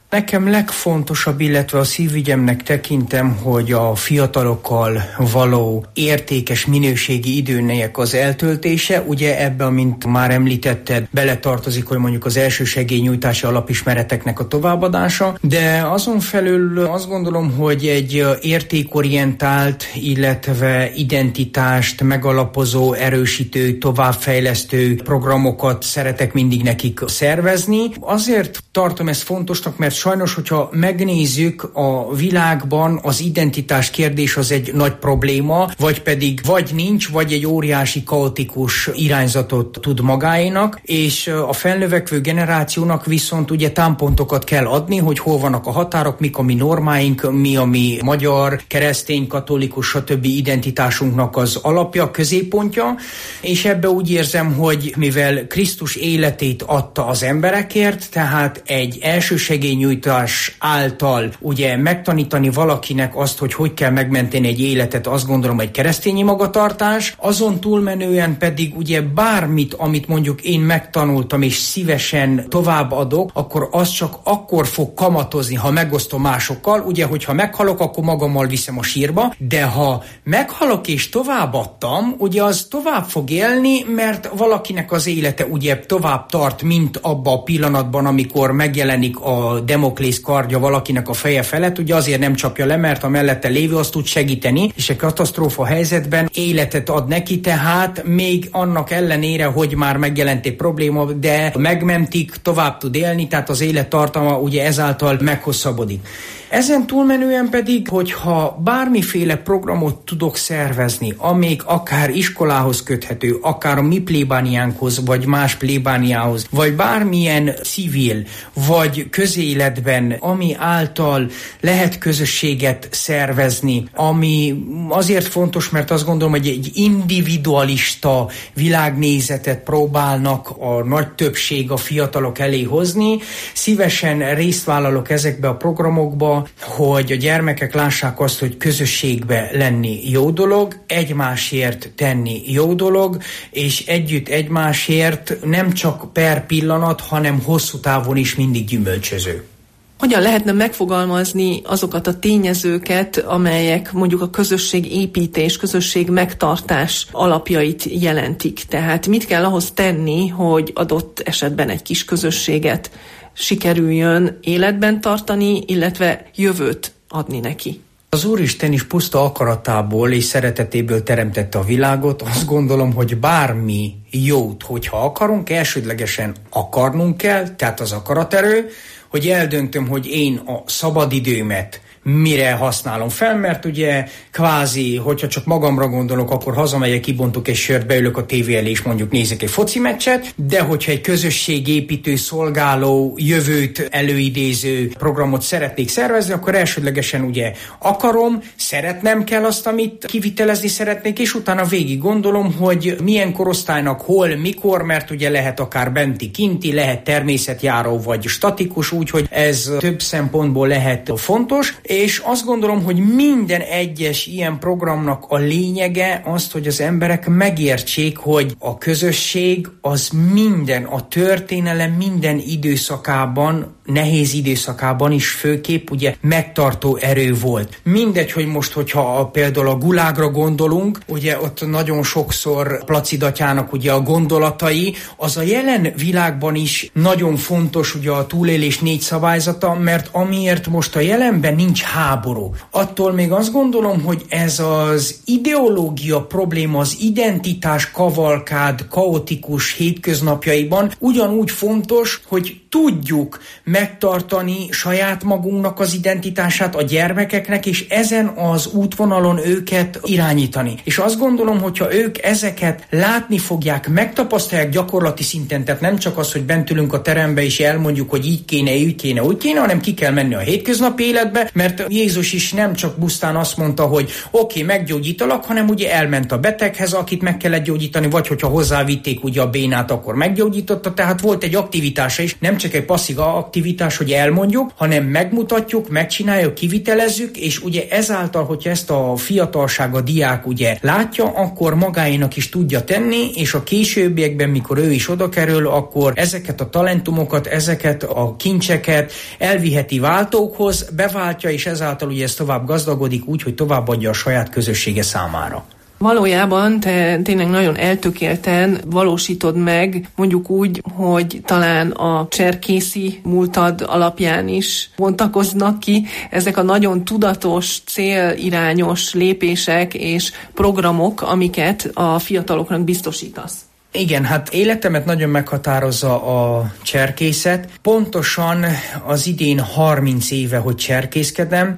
Nekem legfontosabb, illetve a szívügyemnek tekintem, hogy a fiatalokkal való értékes minőségi időnek az eltöltése, ugye ebbe, amint már említetted, beletartozik, hogy mondjuk az elsősegélynyújtási alapismereteknek a továbbadása, de azon felül azt gondolom, hogy egy értékorientált, illetve identitást megalapozó, erősítő, továbbfejlesztő programokat szeretek mindig nekik szervezni. Azért tartom ezt fontosnak, mert sajnos, hogyha megnézzük a világban, az identitás kérdés az egy nagy probléma, vagy pedig vagy nincs, vagy egy óriási kaotikus irányzatot tud magáénak, és a felnövekvő generációnak viszont ugye támpontokat kell adni, hogy hol vannak a határok, mik a mi normáink, mi a mi magyar, keresztény, katolikus, stb. Identitásunknak az alapja, középpontja, és ebbe úgy érzem, hogy mivel Krisztus életét adta az emberekért, tehát egy elsősegélynyújtás által ugye megtanítani valakinek azt, hogy hogy kell megmenteni egy életet, azt gondolom egy keresztényi magatartás, azon túlmenően pedig ugye bármit, amit mondjuk én megtanultam és szívesen továbbadok, akkor az csak akkor fog kamatozni, ha megosztom másokkal, ugye, hogyha meghalok, akkor magammal viszem a sírba, de ha meghalok és továbbadtam, ugye az tovább fog élni, mert valakinek az élete ugye tovább tart, mint abba a pillanatban, amikor megjelenik a Demoklész kardja valakinek a feje felett, ugye azért nem csapja le, mert a mellette lévő azt tud segíteni, és egy katasztrófa helyzetben életet ad neki, tehát még annak ellenére, hogy már megjelent egy probléma, de megmentik, tovább tud élni, tehát az élettartama ugye ezáltal meghosszabbodik. Ezen túlmenően pedig, hogyha bármiféle programot tudok szervezni, amelyik akár iskolához köthető, akár a mi plébániánkhoz, vagy más plébániához, vagy bármilyen civil, vagy közéletben, ami által lehet közösséget szervezni, ami azért fontos, mert azt gondolom, hogy egy individualista világnézetet próbálnak a nagy többség a fiatalok elé hozni. Szívesen részt vállalok ezekbe a programokba, hogy a gyermekek lássák azt, hogy közösségbe lenni jó dolog, egymásért tenni jó dolog, és együtt egymásért nem csak per pillanat, hanem hosszú távon is mindig gyümölcsöző. Hogyan lehetne megfogalmazni azokat a tényezőket, amelyek mondjuk a közösségépítés, közösség megtartás alapjait jelentik? Tehát mit kell ahhoz tenni, hogy adott esetben egy kis közösséget sikerüljön életben tartani, illetve jövőt adni neki? Az Úristen is puszta akaratából és szeretetéből teremtette a világot. Azt gondolom, hogy bármi jót, hogyha akarunk, elsődlegesen akarnunk kell, tehát az akaraterő, hogy eldöntöm, hogy én a szabadidőmet mire használom fel, mert ugye kvázi, hogyha csak magamra gondolok, akkor hazamegyek, kibontok egy sört, beülök a tévé elé, és mondjuk nézek egy foci meccset, de hogyha egy közösségépítő, szolgáló, jövőt előidéző programot szeretnék szervezni, akkor elsődlegesen ugye akarom, szeretnem kell azt, amit kivitelezni szeretnék, és utána végig gondolom, hogy milyen korosztálynak hol, mikor, mert ugye lehet akár benti, kinti, lehet természetjáró, vagy statikus, úgyhogy ez több szempontból lehet fontos, és azt gondolom, hogy minden egyes ilyen programnak a lényege az, hogy az emberek megértsék, hogy a közösség az minden, a történelem minden időszakában, nehéz időszakában is főképp ugye megtartó erő volt. Mindegy, hogy most, hogyha a, például a gulágra gondolunk, ugye ott nagyon sokszor Placid atyának ugye a gondolatai, az a jelen világban is nagyon fontos ugye a túlélés négy szabályzata, mert amiért most a jelenben nincs háború. Attól még azt gondolom, hogy ez az ideológia probléma, az identitás kavalkád kaotikus hétköznapjaiban ugyanúgy fontos, hogy tudjuk megtartani saját magunknak az identitását a gyermekeknek, és ezen az útvonalon őket irányítani. És azt gondolom, hogyha ők ezeket látni fogják, megtapasztalják gyakorlati szinten, tehát nem csak az, hogy bent ülünk a terembe és elmondjuk, hogy így kéne, úgy kéne, úgy kéne, hanem ki kell menni a hétköznapi életbe, mert Jézus is nem csak pusztán azt mondta, hogy oké, okay, meggyógyítalak, hanem ugye elment a beteghez, akit meg kellett gyógyítani, vagy hogyha hozzávitték ugye a bénát, akkor meggyógyította, tehát volt egy aktivitása is, nem csak egy passzív aktivitás, aktivitás, hogy elmondjuk, hanem megmutatjuk, megcsináljuk, kivitelezzük, és ugye ezáltal, hogyha ezt a fiatalság, a diák ugye látja, akkor magáénak is tudja tenni, és a későbbiekben, mikor ő is oda kerül, akkor ezeket a talentumokat, ezeket a kincseket elviheti váltókhoz, beváltja, és ezáltal ugye ez tovább gazdagodik úgy, hogy továbbadja a saját közössége számára. Valójában te tényleg nagyon eltökélten valósítod meg, mondjuk úgy, hogy talán a cserkészi múltad alapján is bontakoznak ki ezek a nagyon tudatos, célirányos lépések és programok, amiket a fiataloknak biztosítasz. Igen, hát életemet nagyon meghatározza a cserkészet. Pontosan az idén harminc éve, hogy cserkészkedem.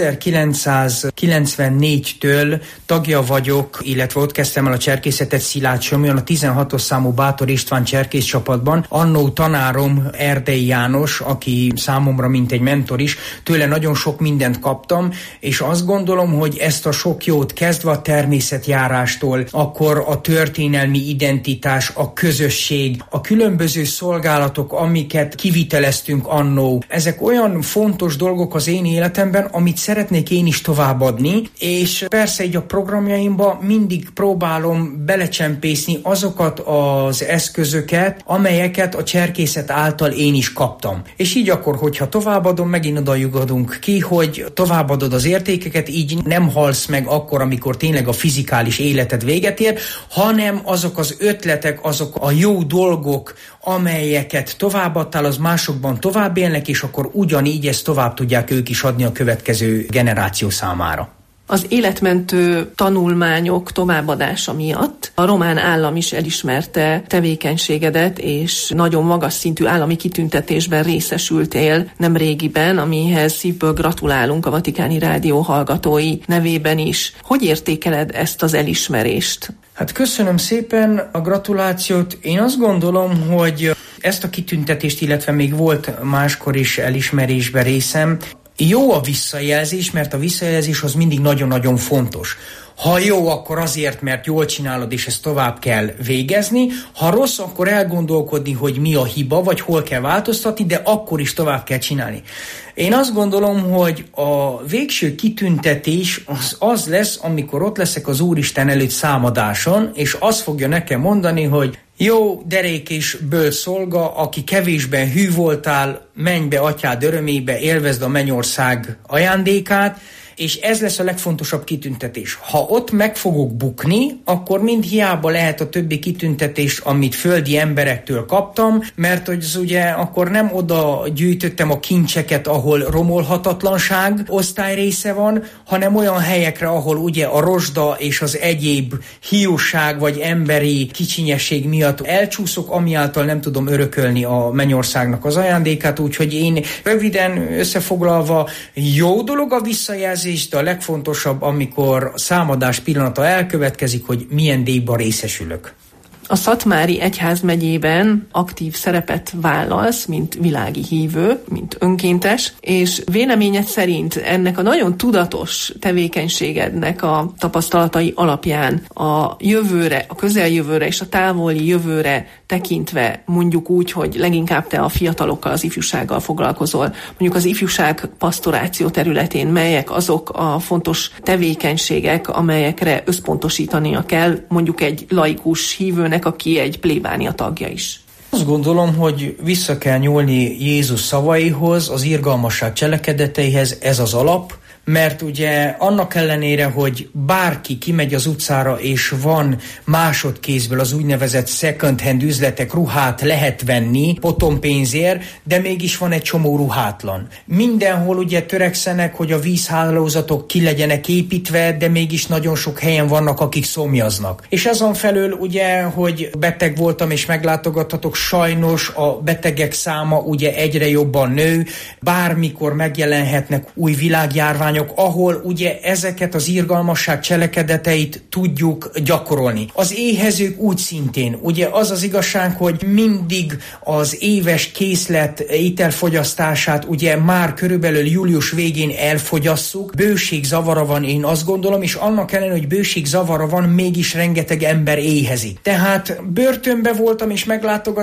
ezerkilencszázkilencvennégytől tagja vagyok, illetve ott kezdtem el a cserkészetet Szilágy Somlyon, a tizenhatos számú Bátor István cserkész csapatban. Annó tanárom Erdei János, aki számomra mint egy mentor is, tőle nagyon sok mindent kaptam, és azt gondolom, hogy ezt a sok jót kezdve a természetjárástól, akkor a történelmi identitás, a közösség, a különböző szolgálatok, amiket kiviteleztünk annó. Ezek olyan fontos dolgok az én életemben, amit szeretnék én is továbbadni, és persze így a programjaimba mindig próbálom belecsempészni azokat az eszközöket, amelyeket a cserkészet által én is kaptam. És így akkor, hogyha továbbadom, megint oda lyugadunk ki, hogy továbbadod az értékeket, így nem halsz meg akkor, amikor tényleg a fizikális életed véget ér, hanem azok az ötletek, azok a jó dolgok, amelyeket továbbadtál, az másokban tovább élnek, és akkor ugyanígy ezt tovább tudják ők is adni a következő generáció számára. Az életmentő tanulmányok továbbadása miatt a román állam is elismerte tevékenységedet, és nagyon magas szintű állami kitüntetésben részesültél nemrégiben, amihez szívből gratulálunk a Vatikáni Rádió hallgatói nevében is. Hogy értékeled ezt az elismerést? Hát köszönöm szépen a gratulációt. Én azt gondolom, hogy ezt a kitüntetést, illetve még volt máskor is elismerésben részem, jó a visszajelzés, mert a visszajelzés az mindig nagyon-nagyon fontos. Ha jó, akkor azért, mert jól csinálod, és ezt tovább kell végezni. Ha rossz, akkor elgondolkodni, hogy mi a hiba, vagy hol kell változtatni, de akkor is tovább kell csinálni. Én azt gondolom, hogy a végső kitüntetés az, az lesz, amikor ott leszek az Úristen előtt számadáson, és azt fogja nekem mondani, hogy jó, derék és bölcs szolga, aki kevésben hű voltál, menj be atyád örömébe, élvezd a mennyország ajándékát, és ez lesz a legfontosabb kitüntetés. Ha ott meg fogok bukni, akkor mind hiába lehet a többi kitüntetés, amit földi emberektől kaptam, mert hogy az ugye akkor nem oda gyűjtöttem a kincseket, ahol romolhatatlanság osztályrésze van, hanem olyan helyekre, ahol ugye a rozsda és az egyéb hiúság vagy emberi kicsinyesség miatt elcsúszok, ami által nem tudom örökölni a mennyországnak az ajándékát, úgyhogy én röviden összefoglalva jó dolog a visszajelzés, de a legfontosabb, amikor a számadás pillanata elkövetkezik, hogy milyen díjban részesülök. A Szatmári Egyházmegyében aktív szerepet vállalsz, mint világi hívő, mint önkéntes, és véleményed szerint ennek a nagyon tudatos tevékenységednek a tapasztalatai alapján a jövőre, a közeljövőre és a távoli jövőre tekintve, mondjuk úgy, hogy leginkább te a fiatalokkal, az ifjúsággal foglalkozol, mondjuk az ifjúság pasztoráció területén melyek azok a fontos tevékenységek, amelyekre összpontosítania kell mondjuk egy laikus hívőnek, aki egy plébánia tagja is. Azt gondolom, hogy vissza kell nyúlni Jézus szavaihoz, az irgalmasság cselekedeteihez, ez az alap, mert ugye annak ellenére, hogy bárki kimegy az utcára, és van másodkézből az úgynevezett second hand üzletek, ruhát lehet venni potonpénzért, de mégis van egy csomó ruhátlan. Mindenhol ugye törekszenek, hogy a vízhálózatok ki legyenek építve, de mégis nagyon sok helyen vannak, akik szomjaznak. És azon felül ugye, hogy beteg voltam és meglátogathatok, sajnos a betegek száma ugye egyre jobban nő, bármikor megjelenhetnek új világjárványok, ahol ugye ezeket az irgalmasság cselekedeteit tudjuk gyakorolni. Az éhezők úgy szintén. Ugye az az igazság, hogy mindig az éves készlet ételfogyasztását ugye már körülbelül július végén elfogyasszuk. Bőségzavara van, én azt gondolom, és annak ellenére, hogy bőségzavara van, mégis rengeteg ember éhezik. Tehát börtönbe voltam és meglátogattam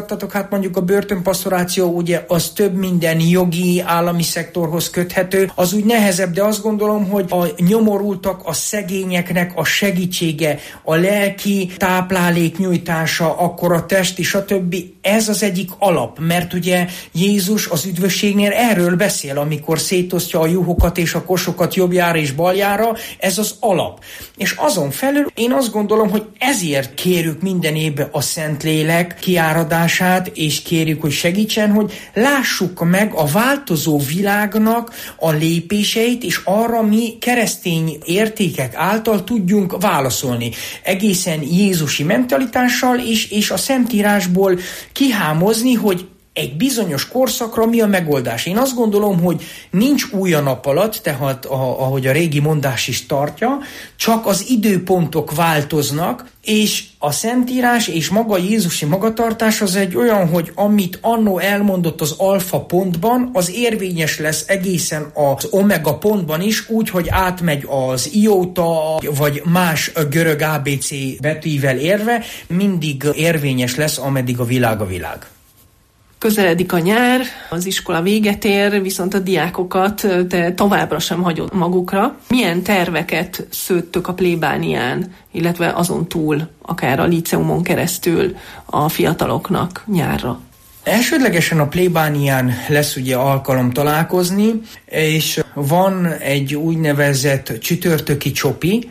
hallgattatok, hát mondjuk a börtönpastoráció, ugye az több minden jogi, állami szektorhoz köthető, az úgy nehezebb, de azt gondolom, hogy a nyomorultak, a szegényeknek a segítsége, a lelki táplálék nyújtása, akkor a testi, stb. Ez az egyik alap, mert ugye Jézus az üdvösségnél erről beszél, amikor szétosztja a juhokat és a kosokat jobbjára és baljára, ez az alap. És azon felül én azt gondolom, hogy ezért kérjük minden évben a Szentlélek kiáradását, és kérjük, hogy segítsen, hogy lássuk meg a változó világnak a lépéseit, és arra mi keresztény értékek által tudjunk válaszolni. Egészen jézusi mentalitással, és, és a Szentírásból kihámozni, hogy egy bizonyos korszakra mi a megoldás. Én azt gondolom, hogy nincs új a nap alatt, tehát ahogy a régi mondás is tartja, csak az időpontok változnak, és a Szentírás és maga Jézusi magatartás az egy olyan, hogy amit annó elmondott az alfa pontban, az érvényes lesz egészen az omega pontban is, úgy, hogy átmegy az ióta, vagy más görög á bé cé betűvel érve, mindig érvényes lesz, ameddig a világ a világ. Közeledik a nyár, az iskola véget ér, viszont a diákokat te továbbra sem hagyod magukra. Milyen terveket szőttök a plébánián, illetve azon túl, akár a líceumon keresztül a fiataloknak nyárra? Elsődlegesen a plébánián lesz ugye alkalom találkozni, és van egy úgynevezett csütörtöki csopi,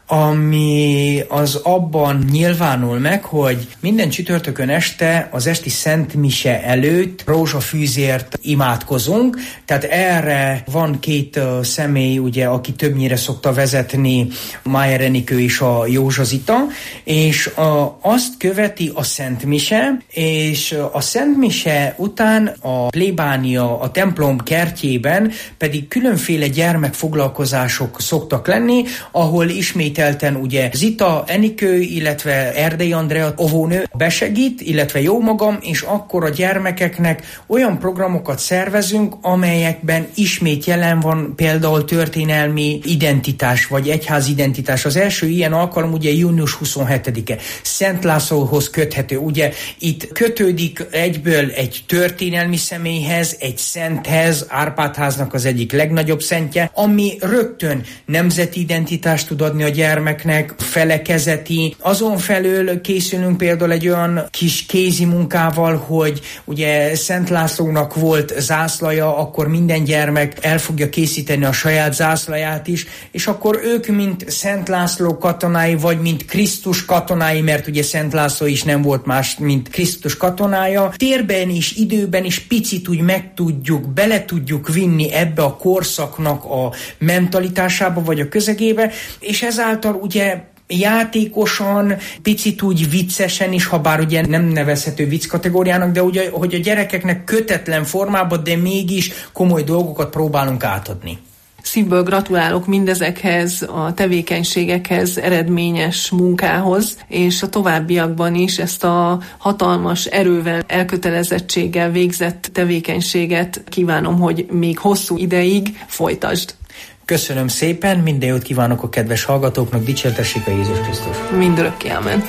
ami az abban nyilvánul meg, hogy minden csütörtökön este az esti Szent Mise előtt rózsafűzért imádkozunk, tehát erre van két uh, személy, ugye, aki többnyire szokta vezetni, Májer Enikő és a Józsa Zita, és uh, azt követi a Szent Mise, és uh, a Szent Mise után a plébánia, a templom kertjében pedig különféle gyermekfoglalkozások szoktak lenni, ahol ismét ugye Zita Enikő, illetve Erdei Andrea óvónő besegít, illetve jó magam, és akkor a gyermekeknek olyan programokat szervezünk, amelyekben ismét jelen van például történelmi identitás, vagy egyházi identitás. Az első ilyen alkalom ugye június huszonhetedike. Szent Lászlóhoz köthető. Ugye itt kötődik egyből egy történelmi személyhez, egy szenthez, Árpád-háznak az egyik legnagyobb szentje, ami rögtön nemzeti identitást tud adni a gyermekeknek, gyermeknek, felekezeti. Azon felül készülünk például egy olyan kis kézi munkával, hogy ugye Szent Lászlónak volt zászlaja, akkor minden gyermek el fogja készíteni a saját zászlaját is, és akkor ők, mint Szent László katonái, vagy mint Krisztus katonái, mert ugye Szent László is nem volt más, mint Krisztus katonája, térben is, időben is picit úgy meg tudjuk, bele tudjuk vinni ebbe a korszaknak a mentalitásába, vagy a közegébe, és ezáltal ugye játékosan, picit úgy viccesen is, ha bár ugye nem nevezhető vicc kategóriának, de ugye, hogy a gyerekeknek kötetlen formában, de mégis komoly dolgokat próbálunk átadni. Szívből gratulálok mindezekhez a tevékenységekhez, eredményes munkához, és a továbbiakban is ezt a hatalmas erővel, elkötelezettséggel végzett tevékenységet kívánom, hogy még hosszú ideig folytasd. Köszönöm szépen, minden jót kívánok a kedves hallgatóknak, dicsértessék a Jézus Krisztus. Mindörökké, amen.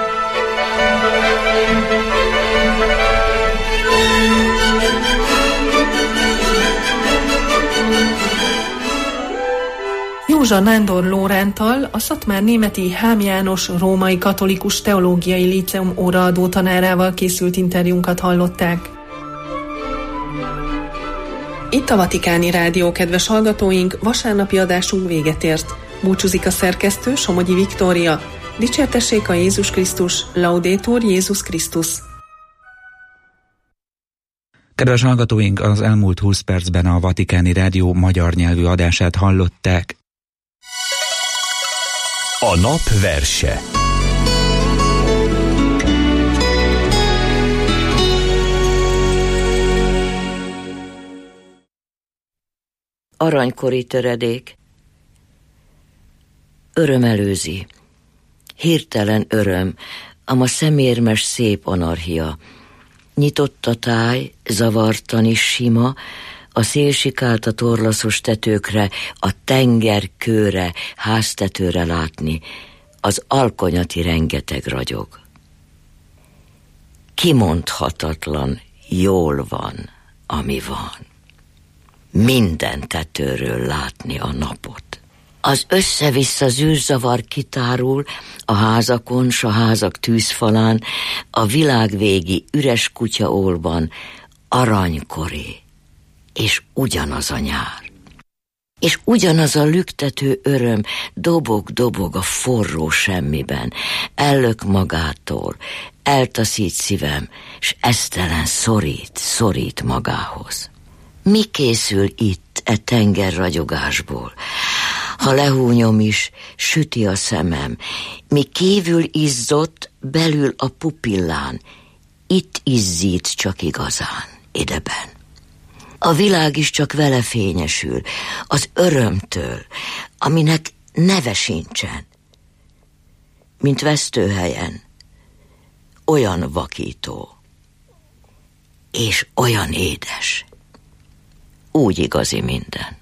Józsa Nándor Lórántal, a szatmár-németi Hám János római katolikus teológiai líceum óraadó tanárával készült interjúnkat hallották. Itt a Vatikáni Rádió, kedves hallgatóink, vasárnapi adásunk véget ért. Búcsúzik a szerkesztő, Somogyi Viktória. Dicsértessék a Jézus Krisztus, Laudetur Jézus Krisztus. Kedves hallgatóink, az elmúlt húsz percben a Vatikáni Rádió magyar nyelvű adását hallották. A nap verse. Aranykori töredék. Öröm előzi. Hirtelen öröm, ám a szemérmes szép anarchia. Nyitott a táj, zavartan is sima, a szél sikált a torlaszos tetőkre, a tenger kőre, háztetőre látni, az alkonyati rengeteg ragyog. kimondhatatlan jól van, ami van. Minden tetőről látni a napot. Az össze-vissza zűrzavar kitárul a házakon, s a házak tűzfalán, a világvégi üres kutyaólban aranykoré, és ugyanaz a nyár. És ugyanaz a lüktető öröm dobog-dobog a forró semmiben, ellök magától, eltaszít szívem, s esztelen szorít, szorít magához. Mi készül itt e tenger ragyogásból? Ha lehúnyom is, süti a szemem, mi kívül izzott, belül a pupillán, itt izzít csak igazán, ideben. A világ is csak vele fényesül, az örömtől, aminek neve sincsen. Mint vesztőhelyen, olyan vakító, és olyan édes, úgy igazi minden.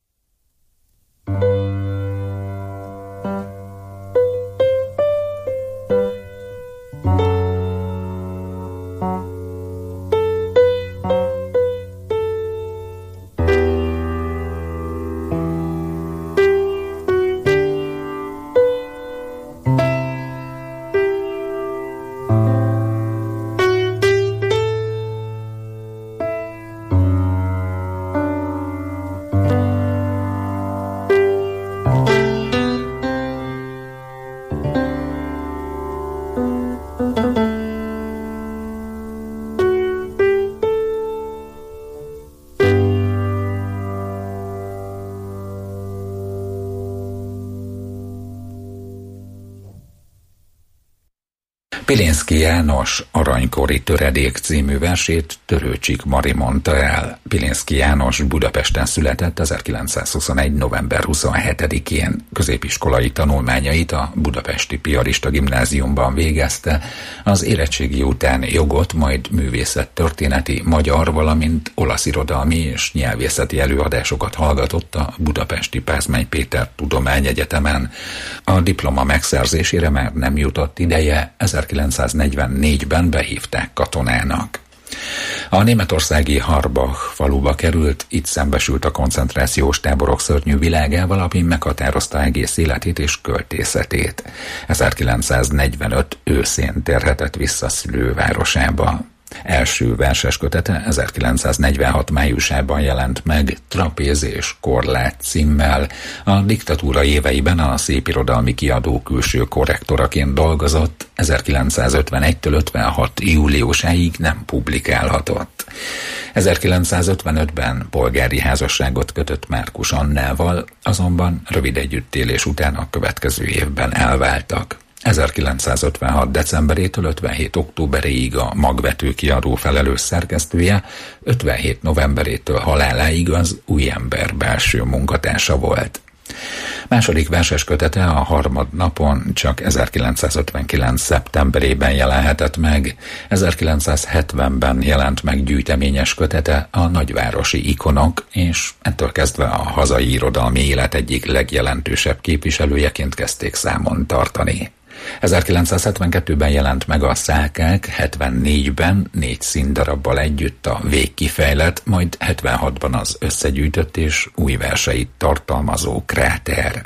Pilinszky János Aranykori töredék című versét Törőcsik Mari mondta el. Pilinszky János Budapesten született ezerkilencszázhuszonegy. november huszonhetedikén. Középiskolai tanulmányait a budapesti piarista gimnáziumban végezte, az érettségi után jogot, majd művészettörténeti, magyar, valamint olasz irodalmi és nyelvészeti előadásokat hallgatott a budapesti Pázmány Péter Tudományegyetemen. A diploma megszerzésére már nem jutott ideje, ezerkilencszáznegyvennégyben behívták katonának. A németországi Harbach faluba került, itt szembesült a koncentrációs táborok szörnyű világával, ami meghatározta egész életét és költészetét. ezerkilencszáznegyvenöt őszén térhetett vissza szülővárosába. Első verses kötete ezerkilencszáznegyvenhat májusában jelent meg Trapéz és korlát címmel. A diktatúra éveiben a szépirodalmi kiadó külső korrektoraként dolgozott, ezerkilencszázötvenegytől ötvenhat júliusáig nem publikálhatott. ezerkilencszázötvenötben polgári házasságot kötött Márkus Annával, azonban rövid együttélés után a következő évben elváltak. ezerkilencszázötvenhat decemberétől ötvenhét októberéig a Magvető kiadó felelős szerkesztője, ötvenhét novemberétől haláláig az Új Ember belső munkatársa volt. Második verses kötete a Harmadnapon csak ezerkilencszázötvenkilenc szeptemberében jelenhetett meg, ezerkilencszázhetvenben jelent meg gyűjteményes kötete a Nagyvárosi ikonok, és ettől kezdve a hazai irodalmi élet egyik legjelentősebb képviselőjeként kezdték számon tartani. ezerkilencszázhetvenkettőben jelent meg a Szálkák, hetvennégyben négy színdarabbal együtt a Végkifejlet, majd hetvenhatban az összegyűjtött és új verseit tartalmazó Kráter.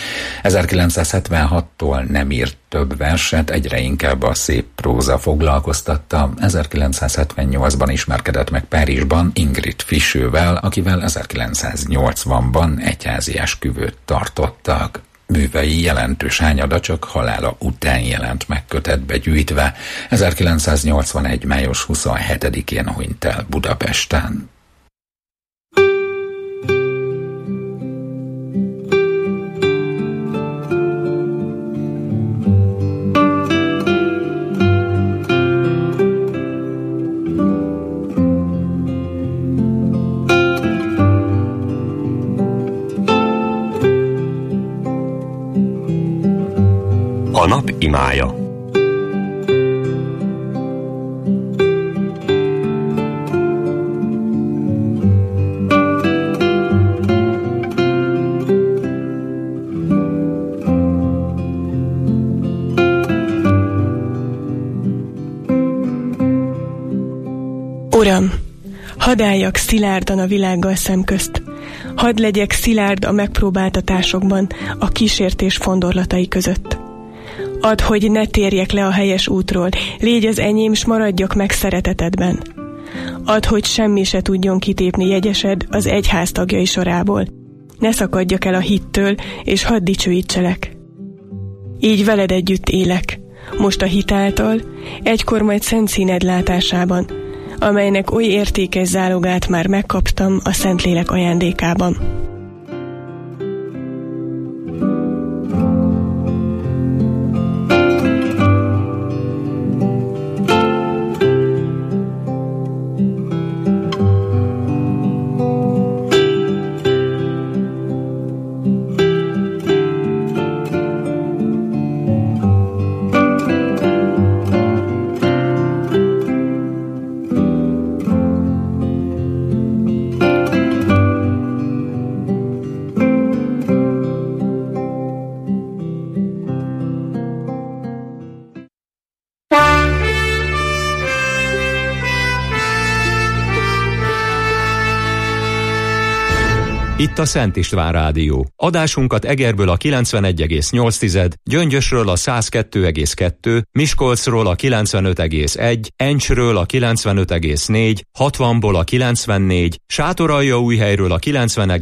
ezerkilencszázhetvenhattól nem írt több verset, egyre inkább a szép próza foglalkoztatta. ezerkilencszázhetvennyolcban ismerkedett meg Párizsban Ingrid Fischővel, akivel ezerkilencszáznyolcvanban egyházi esküvőt tartottak. Művei jelentős hányada csak halála után jelent meg kötetbe gyűjtve, ezerkilencszáznyolcvanegy. május huszonhetedikén hunyt el Budapesten. A nap imája. Uram, hadd álljak szilárdan a világgal szemközt, hadd legyek szilárd a megpróbáltatásokban, a kísértés fondorlatai között. Add, hogy ne térjek le a helyes útról, légy az enyém, s maradjak meg szeretetedben. Add, hogy semmi se tudjon kitépni jegyesed az egyház tagjai sorából. Ne szakadjak el a hittől, és hadd dicsőítselek. Így veled együtt élek, most a hit által, egykor majd szent színed látásában, amelynek oly értékes zálogát már megkaptam a Szentlélek ajándékában. Itt a Szent István Rádió. Adásunkat Egerből a kilencvenegy egész nyolc, Gyöngyösről a száz kettő egész kettő, Miskolcról a kilencvenöt egész egy, Encsről a kilencvenöt egész négy, hatvanból a kilencvennégy, Sátoraljaújhelyről a kilencven